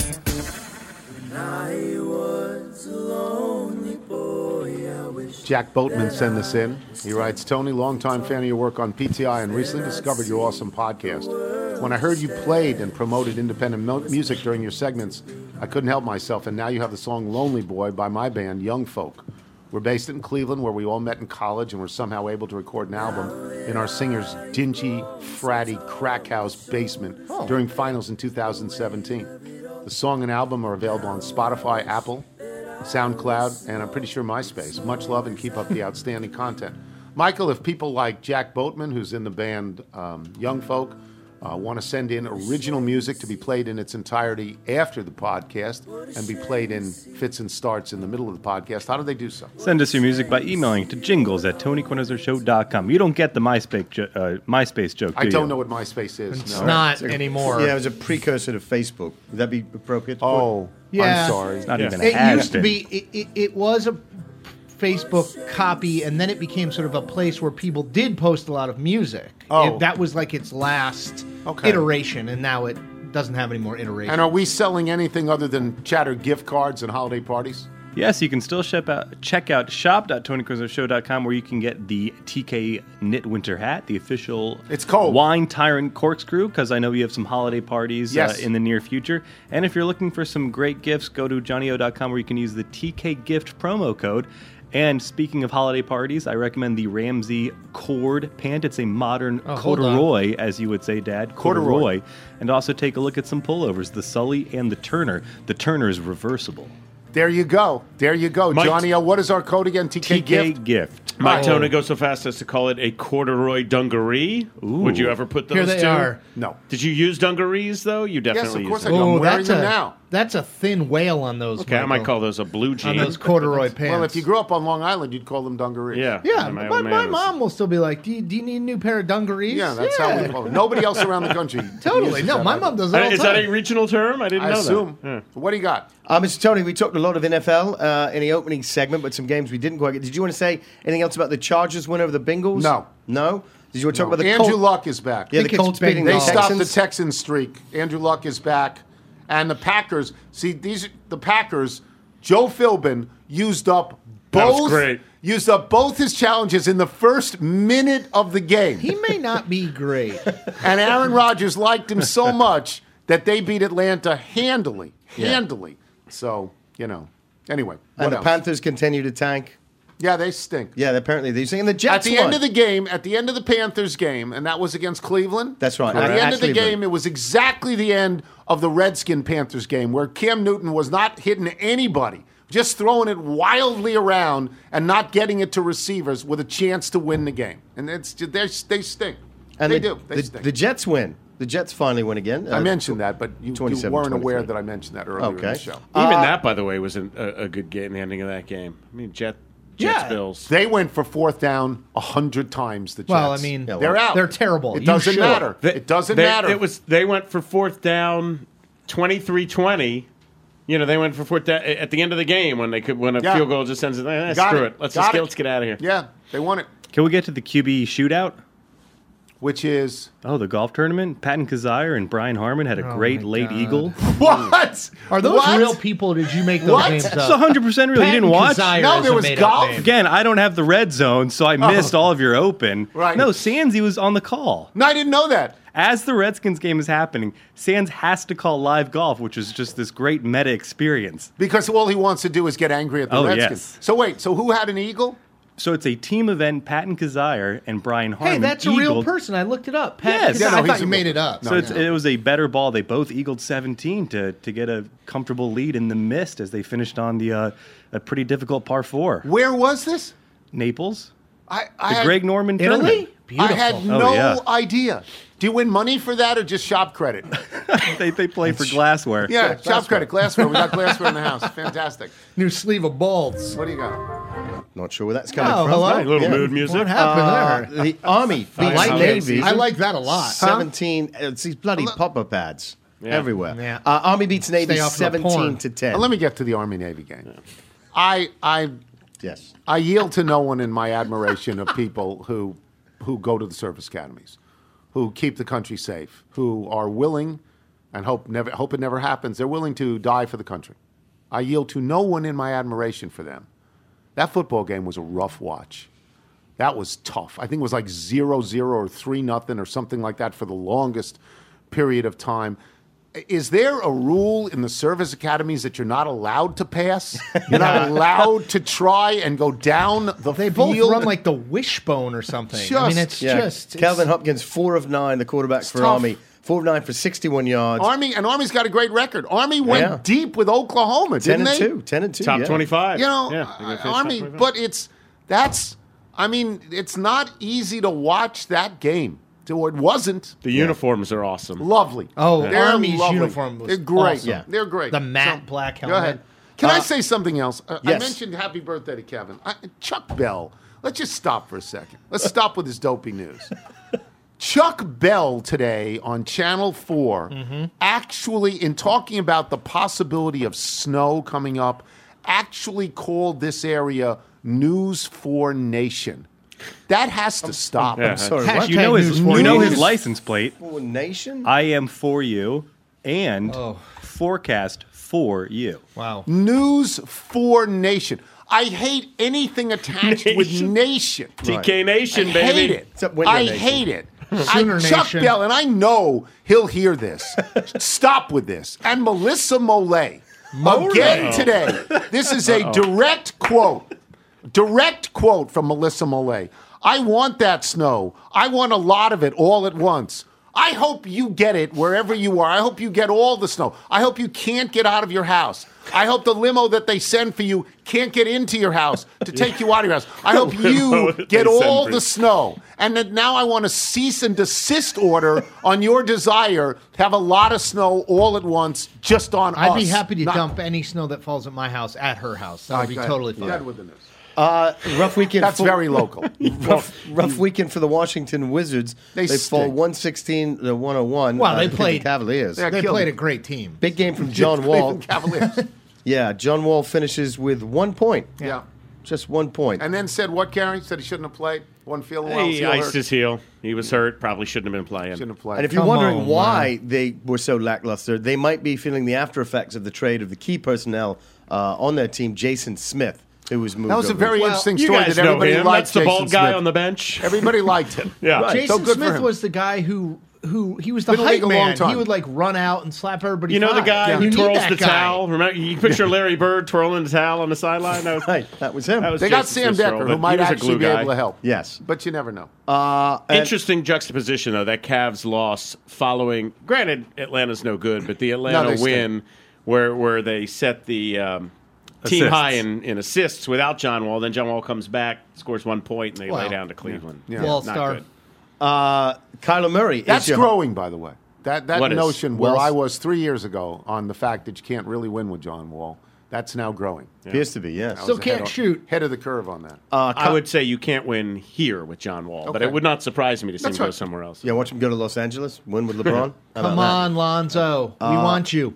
Jack Boatman sent this in. He writes, Tony, longtime fan of your work on P T I and recently discovered your awesome podcast. When I heard you played and promoted independent mu- music during your segments, I couldn't help myself, and now you have the song Lonely Boy by my band, Young Folk. We're based in Cleveland, where we all met in college and were somehow able to record an album in our singer's dingy, fratty crack house basement Oh. during finals in two thousand seventeen. The song and album are available on Spotify, Apple, SoundCloud, and I'm pretty sure MySpace. Much love and keep up the outstanding content. Michael, if people like Jack Boatman, who's in the band um, Young Folk, uh, want to send in original music to be played in its entirety after the podcast and be played in fits and starts in the middle of the podcast, how do they do so? Send us your music by emailing to jingles at tony kornheiser show dot com. You don't get the MySpace, jo- uh, MySpace joke, do I don't you? know what MySpace is. It's no. not anymore. Yeah, it was a precursor to Facebook. Would that be appropriate? to put? Oh, Yeah. I'm sorry. It's not Yeah. even a It has used to been. be. It, it, it was a Facebook copy, and then it became sort of a place where people did post a lot of music. Oh. It- that was like its last Okay. iteration, and now it doesn't have any more iterations. And are we selling anything other than chatter gift cards and holiday parties? Yes, you can still ship out, check out shop dot tony kornheiser show dot com, where you can get the T K Knit Winter Hat, the official It's cold. Wine Tyrant Corkscrew, because I know you have some holiday parties Yes. uh, in the near future. And if you're looking for some great gifts, go to johnny o dot com, where you can use the T K Gift promo code. And speaking of holiday parties, I recommend the Ramsey cord pant. It's a modern Oh, hold on. corduroy, as you would say, Dad. Corduroy. Corduroy. And also take a look at some pullovers, the Sully and the Turner. The Turner is reversible. There you go. There you go. Mike- Johnny O, what is our code again? T K, T K gift? Gift. Mike Oh. Tona goes so fast as to call it a corduroy dungaree. Would you ever put those Here they two? are. No. Did you use dungarees, though? You Yes, definitely of course used I them. do. I'm Oh, wearing that's them a now. that's a thin whale on those. Okay, I might Michael. call those a blue jean. on those corduroy pants. Well, if you grew up on Long Island, you'd call them dungarees. Yeah. yeah, my my, old my man was- mom will still be like, "Do you, do you need a new pair of dungarees?" Yeah, that's how we call them. Nobody else around the country. Totally. uses No, that my either. mom does that all Uh, the Is that time. a regional term? I didn't I know assume. that. Yeah. What do you got? Uh, Mister Tony, we talked a lot of N F L uh, in the opening segment, but some games we didn't quite get. Did you want to say anything else about the Chargers win over the Bengals? No. No? Did you want to talk No. about the Andrew Col- Luck is back. Yeah, the think it's Colts beating Bengals. the They stopped Texans? the Texan streak. Andrew Luck is back. And the Packers, see, these the Packers, Joe Philbin used up That was both great. used up both his challenges in the first minute of the game. He may not be great. And Aaron Rodgers liked him so much that they beat Atlanta handily. Handily. So, you know. Anyway. What And the else? Panthers continue to tank. Yeah, they stink. Yeah, apparently they're saying the At Jets the won. end of the game, at the end of the Panthers game, and that was against Cleveland. That's right. At the At end of the Cleveland. game, it was exactly the end of the Redskin Panthers game, where Cam Newton was not hitting anybody, just throwing it wildly around and not getting it to receivers with a chance to win the game. And it's they they stink. and they the, do. They the, stink. the Jets win. The Jets finally win again. I Uh, mentioned that, but you, you twenty-seven, weren't aware twenty-three. that I mentioned that earlier in Okay. the show. Even Uh, that, by the way, was an, a, a good game. The ending of that game. I mean, Jet, Jets, Yeah. Bills. They went for fourth down a hundred times. The Jets. Well, I mean, Yeah, well, they're out. they're terrible. It You doesn't should. matter. They- it doesn't they- matter. It was they went for fourth down, twenty-three twenty. You know, they went for fourth down at the end of the game when they could when a Yeah. field goal just ends. Eh, Got screw it. it. Let's Got just get, it. let's get out of here. Yeah, they won it. Can we get to the Q B shootout? Which is Oh, the golf tournament. Patton Kazire and Brian Harmon had a great my late God. eagle. what? Are those What? real people? Or did you make those What? names It's up? one hundred percent real. You didn't watch? Kazire No, is there a was made-up golf? name. Again, I don't have the red zone, so I missed all of your open. Right. No, Sandsy was on the call. No, I didn't know that. As the Redskins game is happening, Sands has to call live golf, which is just this great meta experience. Because all he wants to do is get angry at the Oh, Redskins. yes. So wait, so who had an eagle? So it's a team event. Patton Kazire and Brian Harmon. Hey, that's a real eagled- person. I looked it up. Pat Yes. Kazire. Yeah, no, I he's thought a- you made it up. No, So it's, no. it was a better ball. They both eagled seventeen to to get a comfortable lead in the mist as they finished on the uh, a pretty difficult par four. Where was this? Naples, I, the I had, Greg Norman Italy? tournament. I Beautiful. had no Oh, yeah. idea. Do you win money for that or just shop credit? they they play for glassware. Yeah, shop credit, glassware. We got glassware in the house. Fantastic. New sleeve of bolts. What do you got? Not sure where that's coming Oh, from. hello. Right, a little Yeah. mood music. What happened Uh, the Army beats there? the Navy. I like that a lot. seventeen. uh, It's these bloody pop-up ads everywhere. Yeah. Uh, Army beats Navy Stay off the seventeen porn. to ten. Now, let me get to the Army Navy game. I I Yes. I yield to no one in my admiration of people who who go to the service academies, who keep the country safe, who are willing and hope never hope it never happens. They're willing to die for the country. I yield to no one in my admiration for them. That football game was a rough watch. That was tough. I think it was like zero zero or three nothing or something like that for the longest period of time. is there a rule in the service academies that you're not allowed to pass? You're not allowed to try and go down the They field? both run like the wishbone or something. I mean, Just- it's Yeah. just it's- Calvin Hopkins, four of nine, the quarterback for tough. Army. Four of nine for sixty-one yards. Army and Army's got a great record. Army went Yeah. deep with Oklahoma, ten didn't and they? two. Ten and two. Top yeah. twenty-five. You know, yeah, uh, they're gonna finish top Army, twenty-five. but it's that's. I mean, it's not easy to watch that game. Or it wasn't. the uniforms are awesome. Lovely. Oh, They're Army's lovely. uniform was They're great. awesome. Yeah. They're great. The matte So, black Go helmet. ahead. Can I Uh, say something else? Uh, I yes. mentioned happy birthday to Kevin. I, Chuck Bell. Let's just stop for a second. Let's stop with this dopey news. Chuck Bell today on Channel four Mm-hmm. actually, in talking about the possibility of snow coming up, actually called this area News four Nation. That has to stop. Yeah. Sorry, Hashtag what? You know his, News for you know News. his license plate. For Nation? I am for you, and Oh. forecast for you. Wow. News four Nation. I hate anything attached with nation. T K Nation, I baby. hate it. Except Window I Nation. hate it. Sooner I, Chuck Nation. Bell, and I know he'll hear this. Stop with this. And Melissa Molay, again today. This is a direct quote. Direct quote from Melissa Molay. I want that snow. I want a lot of it all at once. I hope you get it wherever you are. I hope you get all the snow. I hope you can't get out of your house. I hope the limo that they send for you can't get into your house to take you out of your house. I hope limo you that get they send all for the you. snow. And that now I want a cease and desist order on your desire to have a lot of snow all at once just on us. I'd be happy to Not- dump any snow that falls at my house at her house. That would be Go ahead. totally Go fine. ahead with the news. Uh, rough weekend. That's for, very local. rough, rough weekend for the Washington Wizards. They They, fall stink. one sixteen to one oh one. Well, uh, they to the played- Cavaliers. They're They killed played me. a great team. Big game from John Wall. Cleveland Cavaliers. Yeah, John Wall finishes with one point. yeah. Just one point. And then said what, Gary? Said he shouldn't have played? One feeling well. He heel iced hurt. his heel. He was hurt. Probably shouldn't have been playing. Shouldn't have played. And if you're Come wondering on, why they were so lackluster, they might be feeling the after effects of the trade of the key personnel uh, on their team, Jason Smith, who was moved that was a over. very Well, interesting You story guys that know everybody him. liked. That's the Jason bald guy Smith. on the bench. Everybody liked him. Yeah. Right. Jason So good for Smith him. was the guy who who he was the Been in the league hype a long man. time. He would like run out and slap everybody. You know the fine. guy You who need twirls that the guy. towel? Remember, you picture Larry Bird twirling the towel on the sideline? That was, Right, that was him. that was They got Jason Sam Smith's Decker, role, who but might he was a actually glue be guy. able to help. Yes. But you never know. Uh, and- Interesting juxtaposition, though, that Cavs loss following. Granted, Atlanta's no good, but the Atlanta they stink. win, where where they set the um, team Assists. high in, in assists without John Wall. Then John Wall comes back, scores one point, and they Well, lay down to Cleveland. Yeah. Wall Not star. good. Uh, Kyler Murray. That's is your, growing, by the way. That that What is? notion where Well- I was three years ago on the fact that you can't really win with John Wall, that's now growing. Appears to be, yes. I Still was can't ahead of- shoot. Head of the curve on that. Uh, I would say you can't win here with John Wall, but Okay. it would not surprise me to see That's him go right. somewhere else. yeah, watch him go to Los Angeles, win with LeBron. How about Come that? on, Lonzo. We Uh, want you.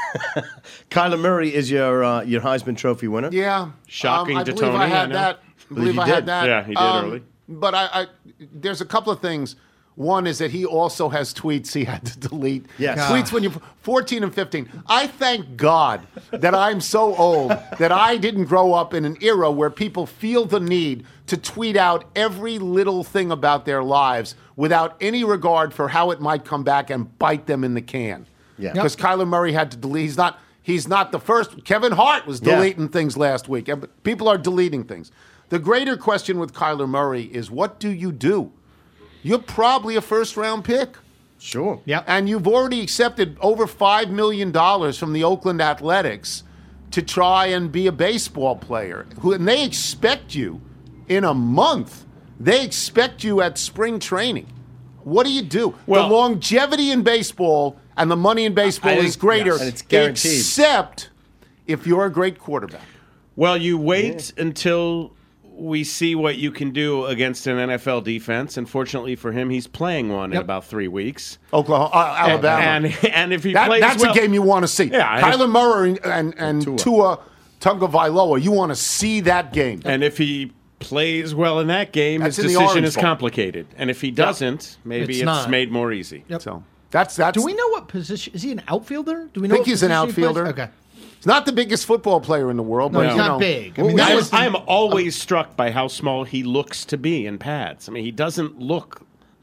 Kyler Murray is your uh, your Heisman Trophy winner. Yeah, Shocking um, I to believe Tony, I I had know. that. I believe you I had did. that. Yeah, he did Um, early. But I, I, there's a couple of things. One is that he also has tweets he had to delete. Yes. Tweets when you're fourteen and fifteen. I thank God that I'm so old that I didn't grow up in an era where people feel the need to tweet out every little thing about their lives without any regard for how it might come back and bite them in the can. Yeah. Yep. Because Kyler Murray had to delete. He's not. He's not the first. Kevin Hart was Yeah. deleting things last week. And people are deleting things. The greater question with Kyler Murray is, what do you do? You're probably a first-round pick. Sure. Yep. And you've already accepted over five million dollars from the Oakland Athletics to try and be a baseball player. Who, and they expect you in a month. They expect you at spring training. What do you do? Well- the longevity in baseball and the money in baseball I think- is greater, yes, and it's guaranteed. except if you're a great quarterback. Well, you wait until we see what you can do against an N F L defense. And fortunately for him, he's playing one in Yep. about three weeks. Oklahoma, uh, Alabama. And and if he That- plays that's well, a game you want to see. Yeah, I- Kyler Murray and, and Tua. Tua Tagovailoa, you want to see that game. and if he plays well in that game, That's his in the decision Orange is Bowl. complicated. And if he doesn't, maybe It's it's, not. made more easy. So that's that's. Do we know what position? Is he an outfielder? Do we know? think what he's an position he plays? outfielder. Okay. He's not the biggest football player in the world, No, but he's you not know, big. I What mean, was that I, was I am always struck by how small he looks to be in pads. I mean, he doesn't look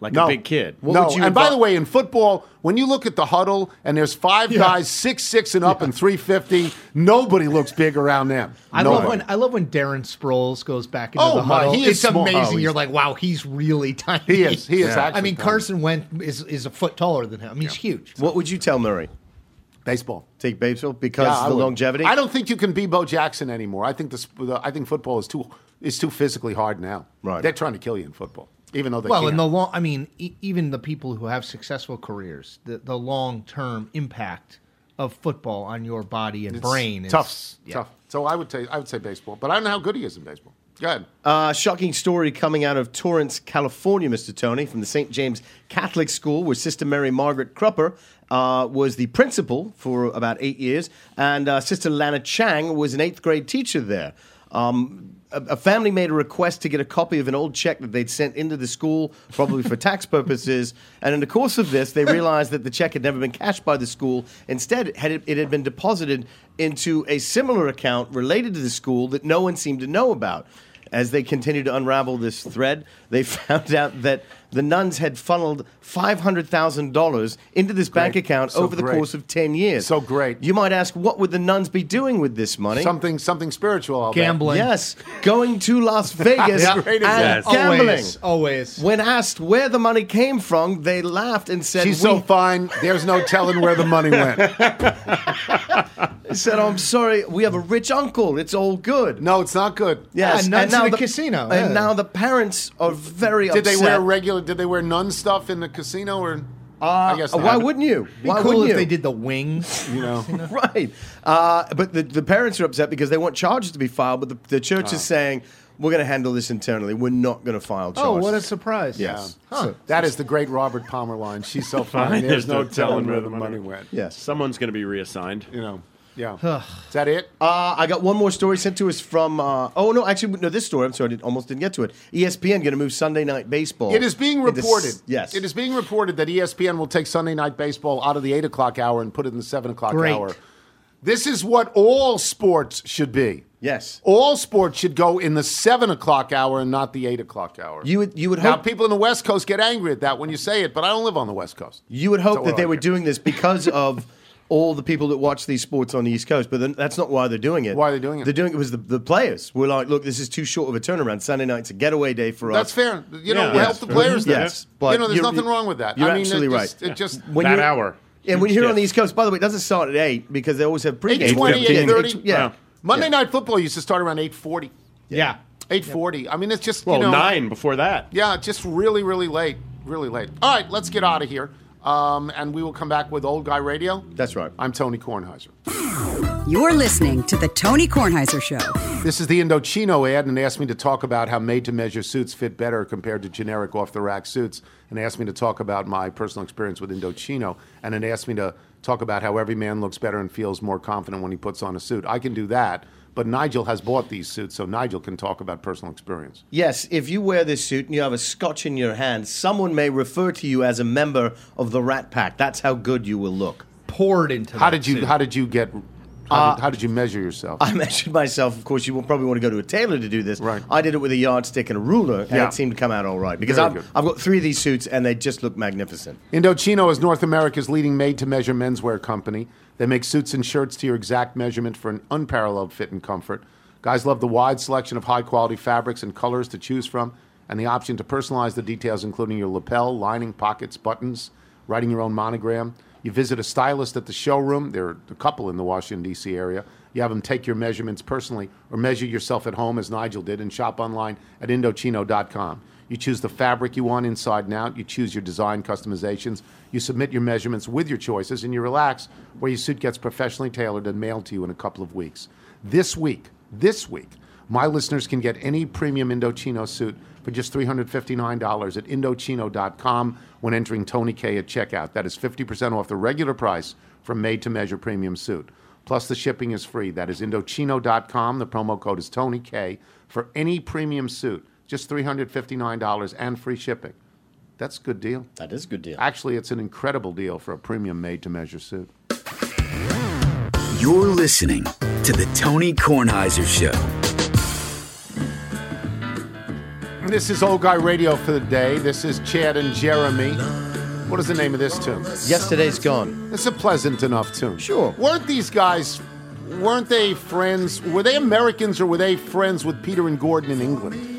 like No. a big kid. What no, would you and by advi- the way, in football, when you look at the huddle and there's five guys six six and up and three fifty, nobody looks big around them. I Nobody. love when I love when Darren Sproles goes back into Oh, the my, huddle. he is it's small. amazing. Oh, he's- You're like, wow, he's really tiny. He is. He is actually I mean, tiny. Carson Wentz is, is a foot taller than him. I mean, he's huge. What would you tell Murray? Baseball. Take baseball because Yeah, of I the would. longevity? I don't think you can be Bo Jackson anymore. I think the, sp- the I think football is too is too physically hard now. Right. They're trying to kill you in football, even though they Well, can't. in the long, I mean, e- even the people who have successful careers, the, the long term impact of football on your body and It's brain is tough. yeah. Tough. So I would say I would say baseball, but I don't know how good he is in baseball. Go ahead. Uh, shocking story coming out of Torrance, California, Mister Tony, from the Saint James Catholic School, where Sister Mary Margaret Crupper uh, was the principal for about eight years, and uh, Sister Lana Chang was an eighth grade teacher there. Um, a, a family made a request to get a copy of an old check that they'd sent into the school, probably for tax purposes. And in the course of this, they realized that the check had never been cashed by the school. Instead, it had, it had been deposited into a similar account related to the school that no one seemed to know about. As they continued to unravel this thread, they found out that the nuns had funneled five hundred thousand dollars into this bank Great. account So over the great. course of ten years. So great. You might ask, what would the nuns be doing with this money? Something something spiritual. I'll bet. Gambling. Yes, going to Las Vegas How and great is that? gambling. Always, always. When asked where the money came from, they laughed and said, She's we, so fine. There's no telling where the money went. they said, oh, I'm sorry, we have a rich uncle. It's all good. No, it's not good. Yes, Yeah, nuns and now in a the, casino, And yeah. now the parents are very Did upset. they wear regular? Did they wear nun stuff in the casino? Or I guess Uh, not. why wouldn't you? It'd be Why cool wouldn't if you? they did the wings. you know? Right. Uh, but the, the parents are upset because they want charges to be filed, but the, the church Oh. is saying, we're going to handle this internally. We're not going to file charges. Oh, what a surprise! Yes. Huh. That is the great Robert Palmer line. She's so fine. There's no telling where the money went. Yes. Someone's going to be reassigned. You know. Yeah. Is that it? Uh, I got one more story sent to us from. Uh, oh no, actually, no. This story. I'm sorry, I did, almost didn't get to it. E S P N going to move Sunday Night Baseball. It is being into s- reported. yes. It is being reported that E S P N will take Sunday Night Baseball out of the eight o'clock hour and put it in the seven o'clock Great. hour. This is what all sports should be. Yes. All sports should go in the seven o'clock hour and not the eight o'clock hour. You would. You would now, hope. people in the West Coast get angry at that when you say it, but I don't live on the West Coast. You would hope So that we're they like were it. doing this because of all the people that watch these sports on the East Coast, but then that's not why they're doing it. Why are they doing it? They're doing it because the, the players were like, look, this is too short of a turnaround. Sunday night's a getaway day for That's us. fair. You know, Yeah, we'll yes, help the fair. players there. Yes, but you know, there's you're- nothing wrong with that. you're I mean, absolutely it right. just, It just When that you're- hour. And when Huge you're here on shift. the East Coast, by the way, it doesn't start at eight because they always have pregame. eight twenty, eight thirty. Yeah. Wow. Monday Yeah. Night Football used to start around eight forty. Yeah. eight forty. I mean, it's just, Well, you know. nine before that. Yeah, just really, really late. Really late. All right, let's get out of here. Um, and we will come back with Old Guy Radio. That's right. I'm Tony Kornheiser. You're listening to The Tony Kornheiser Show. This is the Indochino ad, and asked me to talk about how made-to-measure suits fit better compared to generic off-the-rack suits, and asked me to talk about my personal experience with Indochino, and then asked me to talk about how every man looks better and feels more confident when he puts on a suit. I can do that, but Nigel has bought these suits, so Nigel can talk about personal experience. Yes, if you wear this suit and you have a scotch in your hand, someone may refer to you as a member of the Rat Pack. That's how good you will look. Poured into. How that did you? suit. How did you get? How, Uh, did, how did you measure yourself? I measured myself. Of course, you will probably want to go to a tailor to do this. Right. I did it with a yardstick and a ruler, and Yeah. it seemed to come out all right. Because Very I've, good. I've got three of these suits, and they just look magnificent. Indochino is North America's leading made-to-measure menswear company. They make suits and shirts to your exact measurement for an unparalleled fit and comfort. Guys love the wide selection of high-quality fabrics and colors to choose from, and the option to personalize the details, including your lapel, lining, pockets, buttons, writing your own monogram. You visit a stylist at the showroom. There are a couple in the Washington, D C area. You have them take your measurements personally or measure yourself at home, as Nigel did, and shop online at Indochino dot com. You choose the fabric you want inside and out. You choose your design customizations. You submit your measurements with your choices, and you relax, where your suit gets professionally tailored and mailed to you in a couple of weeks. This week, this week, my listeners can get any premium Indochino suit for just three hundred fifty-nine dollars at Indochino dot com when entering Tony K at checkout. That is fifty percent off the regular price for made-to-measure premium suit. Plus, the shipping is free. That is Indochino dot com. The promo code is Tony K for any premium suit. Just three hundred fifty-nine dollars and free shipping. That's a good deal. That is a good deal. Actually, it's an incredible deal for a premium made-to-measure suit. You're listening to The Tony Kornheiser Show. And this is Old Guy Radio for the day. This is Chad and Jeremy. What is the name of this tune? Yesterday's Gone. It's a pleasant enough tune. Sure. Weren't these guys, weren't they friends? Were they Americans or were they friends with Peter and Gordon in England?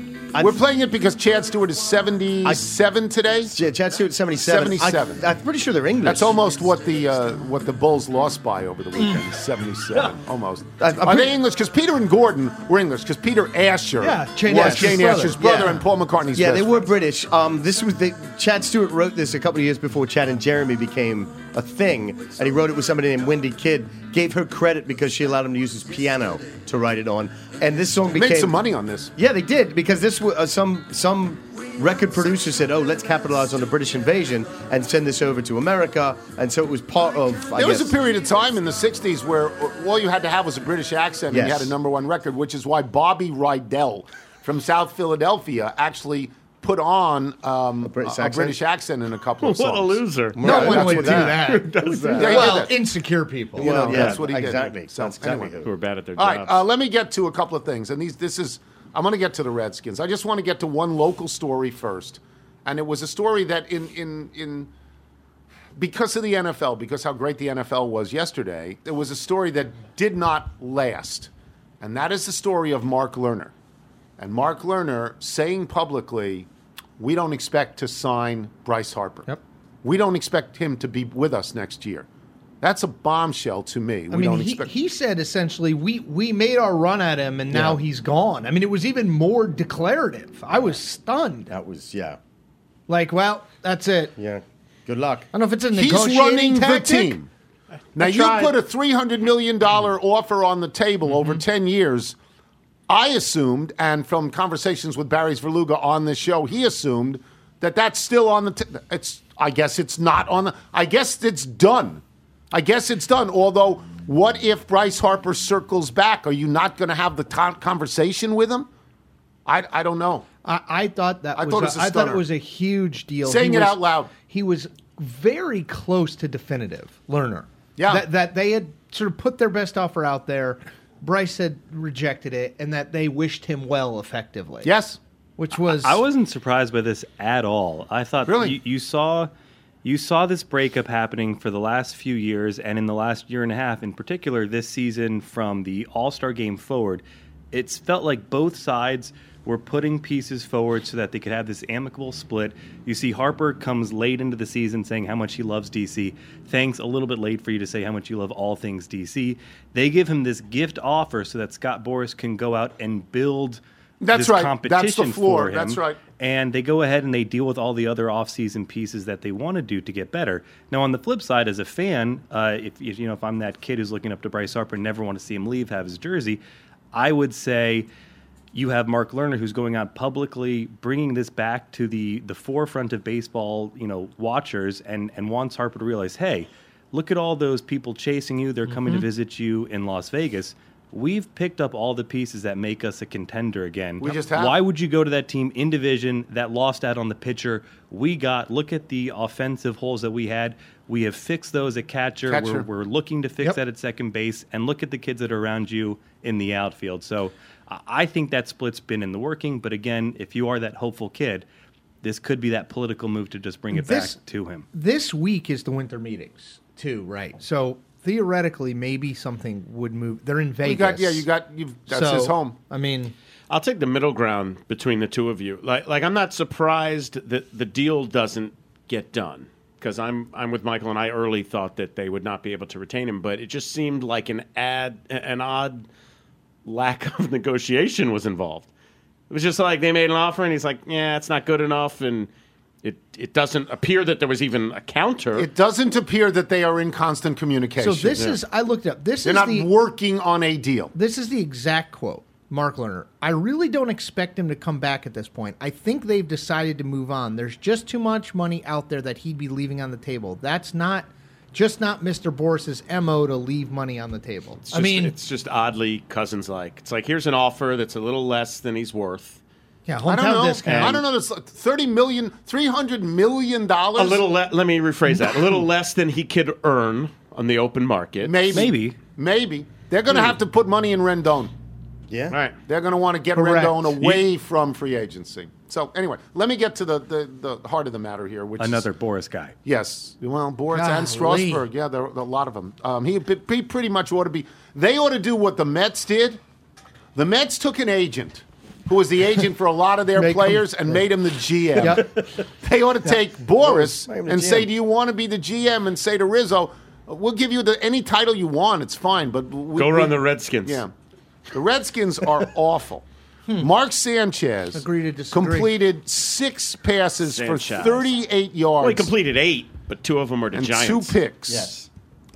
I We're playing it because Chad Stewart is seventy-seven today. Yeah, Chad Stewart, seventy-seven. seventy-seven. I, I'm pretty sure they're English. That's almost what the uh, what the Bulls lost by over the weekend. seventy-seven, almost. I- I'm Are they pretty- English? Because Peter and Gordon were English. Because Peter Asher Yeah, Jane was Asher's Jane brother. Asher's brother Yeah. and Paul McCartney's Yeah, best they were friend. British. Um, this was the Chad Stewart wrote this a couple of years before Chad and Jeremy became a thing, and he wrote it with somebody named Wendy Kidd. Gave her credit because she allowed him to use his piano to write it on, and this song became Made some money on this. Yeah, they did because this was uh, some some record producer said, "Oh, let's capitalize on the British invasion and send this over to America," and so it was part of. I There was guess, a period of time in the sixties where all you had to have was a British accent and you Yes. had a number one record, which is why Bobby Rydell from South Philadelphia actually put on um, a, British a accent? British accent in a couple of What songs. a loser. No Yeah, one that's would what do that- that. Does that? Yeah, he Well, did that. insecure people. You know, Well, yeah, that's what he did. exactly. So, That's exactly anyway. who. Who are bad at their All jobs. right, uh, let me get to a couple of things. And these, this is, I'm going to get to the Redskins. I just want to get to one local story first. And it was a story that in, in, in, because of the N F L, because how great the N F L was yesterday, there was a story that did not last. And that is the story of Mark Lerner. And Mark Lerner saying publicly, we don't expect to sign Bryce Harper. Yep. We don't expect him to be with us next year. That's a bombshell to me. We I mean, don't he, expect. he said essentially, we, we made our run at him and now Yeah. he's gone. I mean, it was even more declarative. I was stunned. That was yeah, Like, well, that's it. yeah. Good luck. I don't know if it's a He's negotiating running the tactic. team. Now, you tried. put a three hundred million dollars offer on the table over ten years. I assumed, and from conversations with Barry Verluga on this show, he assumed that that's still on the. T- it's. I guess it's not on the. I guess it's done. I guess it's done. Although, what if Bryce Harper circles back? Are you not going to have the con- conversation with him? I, I don't know. I, I thought that I was thought it a, was a I thought stunner. it was a huge deal. Saying He it was- out loud. He was very close to definitive, Lerner. Yeah. That, that they had sort of put their best offer out there. Bryce had rejected it, and that they wished him well effectively. Yes. Which was. I wasn't surprised by this at all. I thought Really? you, you saw you saw this breakup happening for the last few years, and in the last year and a half, in particular, this season from the All-Star game forward, it's felt like both sides were putting pieces forward so that they could have this amicable split. You see Harper comes late into the season saying how much he loves D C. Thanks, a little bit late for you to say how much you love all things D C. They give him this gift offer so that Scott Boras can go out and build That's this right. competition That's the floor. for him. That's right. And they go ahead and they deal with all the other offseason pieces that they want to do to get better. Now, on the flip side, as a fan, uh, if, if you know if I'm that kid who's looking up to Bryce Harper and never want to see him leave, have his jersey, I would say you have Mark Lerner who's going out publicly, bringing this back to the the forefront of baseball, you know, watchers, and and wants Harper to realize, hey, look at all those people chasing you. They're coming Mm-hmm. to visit you in Las Vegas. We've picked up all the pieces that make us a contender again. We just have. Why would you go to that team in division that lost out on the pitcher? We got, look at the offensive holes that we had. We have fixed those at catcher. Catcher. We're, we're looking to fix Yep. that at second base. And look at the kids that are around you in the outfield. So I- I think that split's been in the working. But again, if you are that hopeful kid, this could be that political move to just bring it This- back to him. This week is the winter meetings, too, right? So theoretically, maybe something would move. They're in Vegas. You got, yeah, you got, you've, that's So, his home. I mean, I'll take the middle ground between the two of you. Like, like I'm not surprised that the deal doesn't get done because I'm I'm with Michael, and I early thought that they would not be able to retain him, but it just seemed like an ad an odd lack of negotiation was involved. It was just like they made an offer, and he's like, "Yeah, it's not good enough," and it it doesn't appear that there was even a counter. It doesn't appear that they are in constant communication. so this is. I looked up. This They're is not the. working on a deal. This is the exact quote. Mark Lerner. I really don't expect him to come back at this point. I think they've decided to move on. There's just too much money out there that he'd be leaving on the table. That's not just not Mister Boris's M O to leave money on the table. It's I just- mean, it's just oddly Cousins-like. It's like here's an offer that's a little less than he's worth. yeah, I don't hometown know. discount. I don't know. That's like thirty million, three hundred million dollars. A little. Le- let me rephrase that. A little less than he could earn on the open market. maybe, Maybe. maybe they're going to have to put money in Rendon. Yeah. All right. They're going to want to get Correct. Rendon away from free agency. So anyway, let me get to the, the, the heart of the matter here, which Another is, Boris guy. yes, well, Boris Golly. and Strasburg, yeah, there are a lot of them. Um, he, he pretty much ought to be. They ought to do what the Mets did. The Mets took an agent who was the agent for a lot of their Make players him- and made him the G M. Yep. They ought to take Boris Make him the and G M. say, "Do you want to be the G M?" And say to Rizzo, "We'll give you the, any title you want. It's fine, but we, Go we- run the Redskins. Yeah, the Redskins are awful." Mark Sanchez Agree to disagree. completed six passes Sanchez. for thirty-eight yards Well, he completed eight, but two of them are to and Giants. two picks. Yes.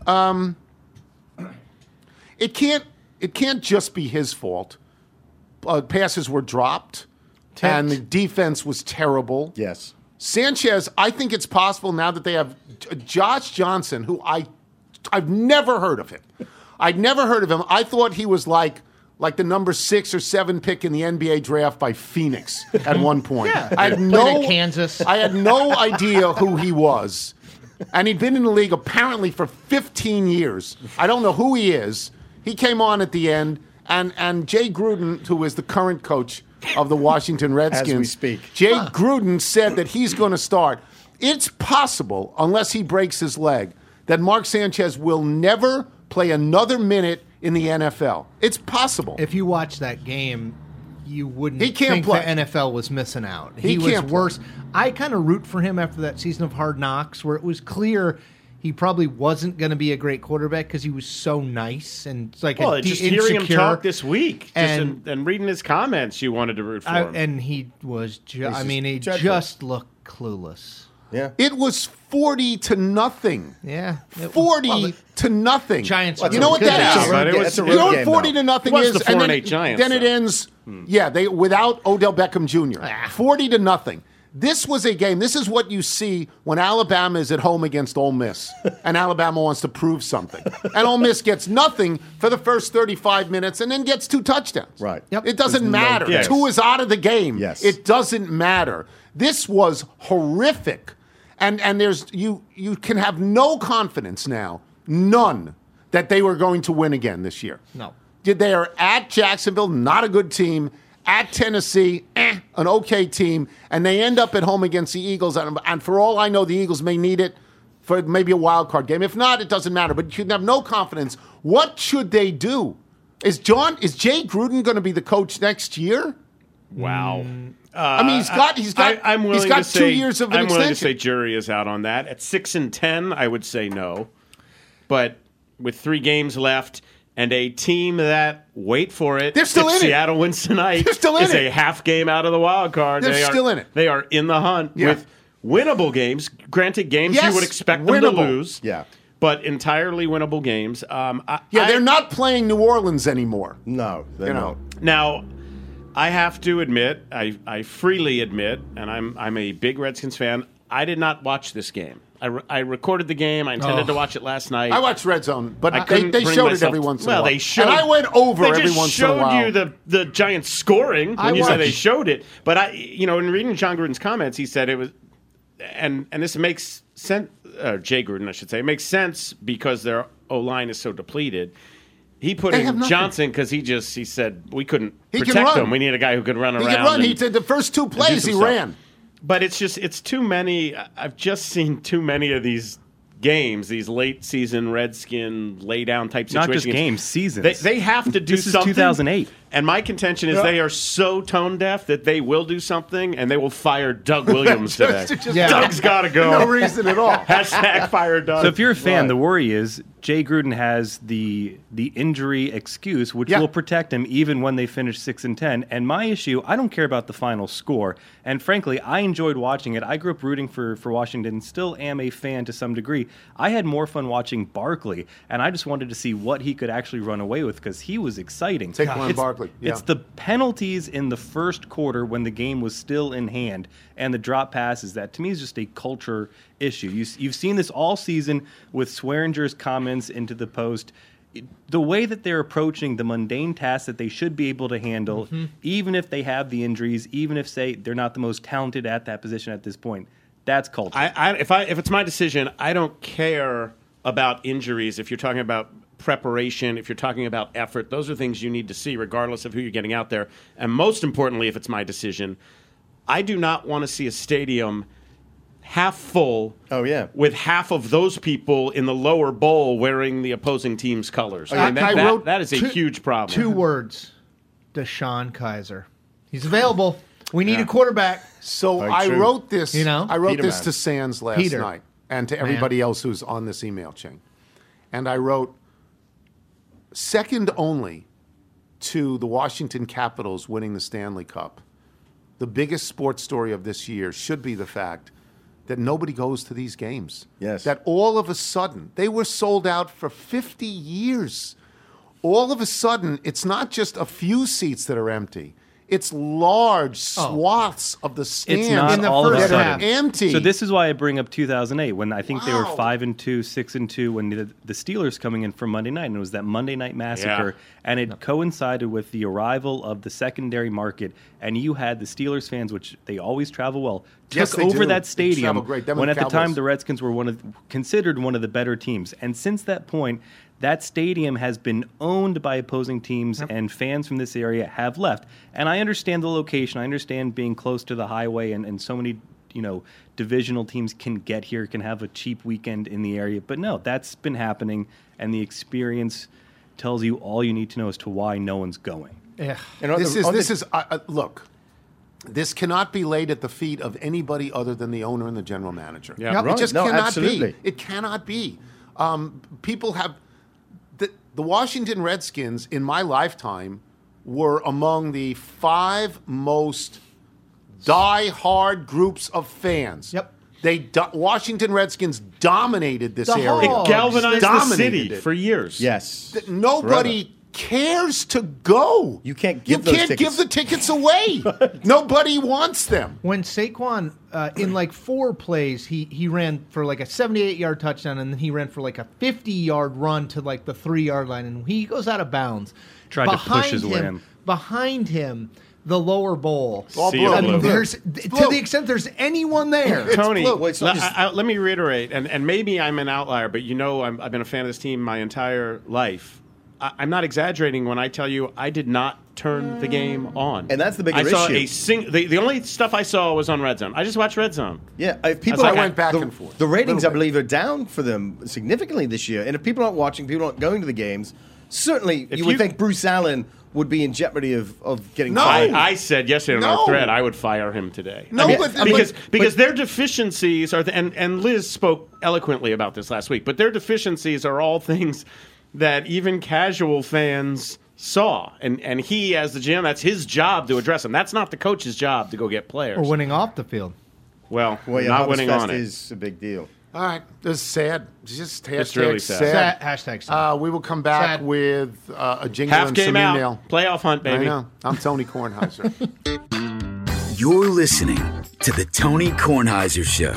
It can't. It can't just be his fault. Uh, passes were dropped, and the defense was terrible. Yes. Sanchez, I think it's possible now that they have J- Josh Johnson, who I, I've never heard of him. I'd never heard of him. I thought he was like like the number six or seven pick in the N B A draft by Phoenix at one point. Yeah. I had Played no at Kansas. I had no idea who he was, and he'd been in the league apparently for fifteen years. I don't know who he is. He came on at the end, and and Jay Gruden, who is the current coach of the Washington Redskins, speak. Jay Gruden said that he's going to start. It's possible, unless he breaks his leg, that Mark Sanchez will never play another minute in the N F L. It's possible. If you watch that game, you wouldn't He can't think play. the N F L was missing out. He He, was can't play. worse. I kind of root for him after that season of Hard Knocks, where it was clear he probably wasn't going to be a great quarterback because he was so nice and it's like Well, a de- just hearing him insecure. talk this week, just And- and, and reading his comments, you wanted to root for I, him. and he was. Ju- I just mean, he dreadful. just looked clueless. Yeah. It was forty to nothing. Yeah, It- forty well, the to nothing. Giants. Well, are You know what good that now. is? Yeah, but it was- That's a you road You know what game, forty though. to nothing It was is? the four and and then, eight Giants, then it though. ends. Yeah, they without Odell Beckham Junior Ah. forty to nothing. This was a game. This is what you see when Alabama is at home against Ole Miss, and Alabama wants to prove something, and Ole Miss gets nothing for the first thirty-five minutes, and then gets two touchdowns. Right. Yep. It doesn't There's no matter. Yes. Two is out of the game. Yes. It doesn't matter. This was horrific, and and there's you you can have no confidence now, none, that they were going to win again this year. No. Did they are at Jacksonville, not a good team. At Tennessee, eh, an okay team, and they end up at home against the Eagles. And, and for all I know, the Eagles may need it for maybe a wild card game. If not, it doesn't matter. But you can have no confidence. What should they do? Is John? Is Jay Gruden going to be the coach next year? wow. I mean, he's got he's got I, am willing he's got to say, two years of an I'm willing to say extension. jury is out on that. At six and ten, I would say no. But with three games left and a team that, wait for it, They're still if in it. Seattle wins tonight, They're still in is it. a half game out of the wild card. They're they are, still in it. They are in the hunt Yeah. with winnable games. Granted, games Yes, you would expect them winnable. to lose. Yeah. But entirely winnable games. Um, I, Yeah, I- they're not playing New Orleans anymore. No, they You know. don't. Now, I have to admit, I, I freely admit, and I'm I'm a big Redskins fan. I did not watch this game. I, re- I recorded the game. I intended Oh. to watch it last night. I watched Red Zone, but I they, couldn't they bring showed it myself every to- once in well, a while. they showed. and I went over they every just once in a showed while. you the the Giants scoring when I you said they watched. showed it. But I, you know, in reading John Gruden's comments, he said it was, and and this makes sense. Uh, Jay Gruden, I should say, it makes sense because their O line is so depleted. He put They have in nothing. Johnson because he just he said we couldn't He can protect run. him. We need a guy who could run he around. could run. He and- did the first two plays. some He stuff. ran. But it's just it's too many. I've just seen too many of these games, these late season Redskin lay down type Not situations. just games, seasons. They, they have to do This is something. two thousand eight. And my contention is they are so tone deaf that they will do something and they will fire Doug Williams today. Just- just- Yeah. Doug's got to go. No reason at all. Hashtag fire Doug. So if you're a fan, Right. the worry is Jay Gruden has the the injury excuse, which Yeah. will protect him even when they finish six and ten. And my issue, I don't care about the final score. And frankly, I enjoyed watching it. I grew up rooting for for Washington, still am a fan to some degree. I had more fun watching Barkley, and I just wanted to see what he could actually run away with because he was exciting. Saquon It's- Barkley, yeah. It's the penalties in the first quarter when the game was still in hand and the drop passes that to me is just a culture issue. You, you've seen this all season with Swearinger's comments into the post. It- the way that they're approaching the mundane tasks that they should be able to handle, even if they have the injuries, even if, say, they're not the most talented at that position at this point, that's culture. I, I, if I if it's my decision, I don't care about injuries. If you're talking about preparation, if you're talking about effort, those are things you need to see regardless of who you're getting out there. And most importantly, if it's my decision, I do not want to see a stadium half full. Oh, yeah. With half of those people in the lower bowl wearing the opposing team's colors. I mean, that, I that- wrote that is a two- huge problem. Two words. Deshaun Kaiser. He's available. We need a quarterback. So Very I true. wrote this. You know? I wrote Peter this man. to Sands last Peter. night and to everybody else who's on this email chain. And I wrote, second only to the Washington Capitals winning the Stanley Cup, the biggest sports story of this year should be the fact that nobody goes to these games. Yes. That all of a sudden, they were sold out for fifty years. All of a sudden, it's not just a few seats that are empty. It's large swaths of the stands It's not In the all of a first that sudden. are empty. So this is why I bring up two thousand eight, when I think they were Wow. five and two, six and two, when the, the Steelers coming in for Monday night, and it was that Monday night massacre, and it coincided with the arrival of the secondary market, and you had the Steelers fans, which they always travel well, took Yes, they over do. that They stadium travel great. Them when and at the the time Cowboys. the Redskins were one of considered one of the better teams, and since that point. That stadium has been owned by opposing teams, and fans from this area have left. And I understand the location. I understand being close to the highway, and, and so many, you know, divisional teams can get here, can have a cheap weekend in the area. But no, that's been happening, and the experience tells you all you need to know as to why no one's going. Yeah. And on This the- is on this the- is uh, uh, look. This cannot be laid at the feet of anybody other than the owner and the general manager. Yeah. Yep. It Right. just No, cannot absolutely. be. It cannot be. Um, people have the the Washington Redskins in my lifetime were among the five most die-hard groups of fans. Yep. They do- Washington Redskins dominated this The area. Hogs. It galvanized the Dominated city it. for years. Yes. That nobody cares to go. You can't give You those can't tickets. give the tickets away. Nobody wants them. When Saquon, uh, in like four plays, he, he ran for like a seventy-eight yard touchdown, and then he ran for like a fifty yard run to like the three yard line, and he goes out of bounds. Tried to push his way him, in. Behind him, the lower bowl. All Sea blue. of I mean, blue. there's to blue. the extent there's anyone there. Tony, blue. Wait, so le- just- I- I- let me reiterate, and, and maybe I'm an outlier, but you know I'm, I've been a fan of this team my entire life. I, I'm not exaggerating when I tell you I did not turn the game on. And that's the bigger I saw issue. a sing- the, the only stuff I saw was on Red Zone. I just watched Red Zone. Yeah, if people like I went back the, and forth. The ratings, Little I bit. believe, are down for them significantly this year. And if people aren't watching, people aren't going to the games, certainly If you would you- think Bruce Allen would be in jeopardy of, of getting No. fired. I, I said yesterday on No. our thread I would fire him today. No, I mean, but- because but- because their deficiencies are the, and and Liz spoke eloquently about this last week. But their deficiencies are all things that even casual fans saw, and and he as the G M, that's his job to address them. That's not the coach's job to go get players. Or winning off the field. well, Well, yeah, not Harvest winning Fest on it. is a big deal. All right, this is sad. It's just hashtag It's really sad. Sad, hashtag sad. Uh, we will come back Sad. with uh, a jingle Half and game some out, email. playoff hunt, I baby. know. I'm Tony Kornheiser. You're listening to the Tony Kornheiser Show.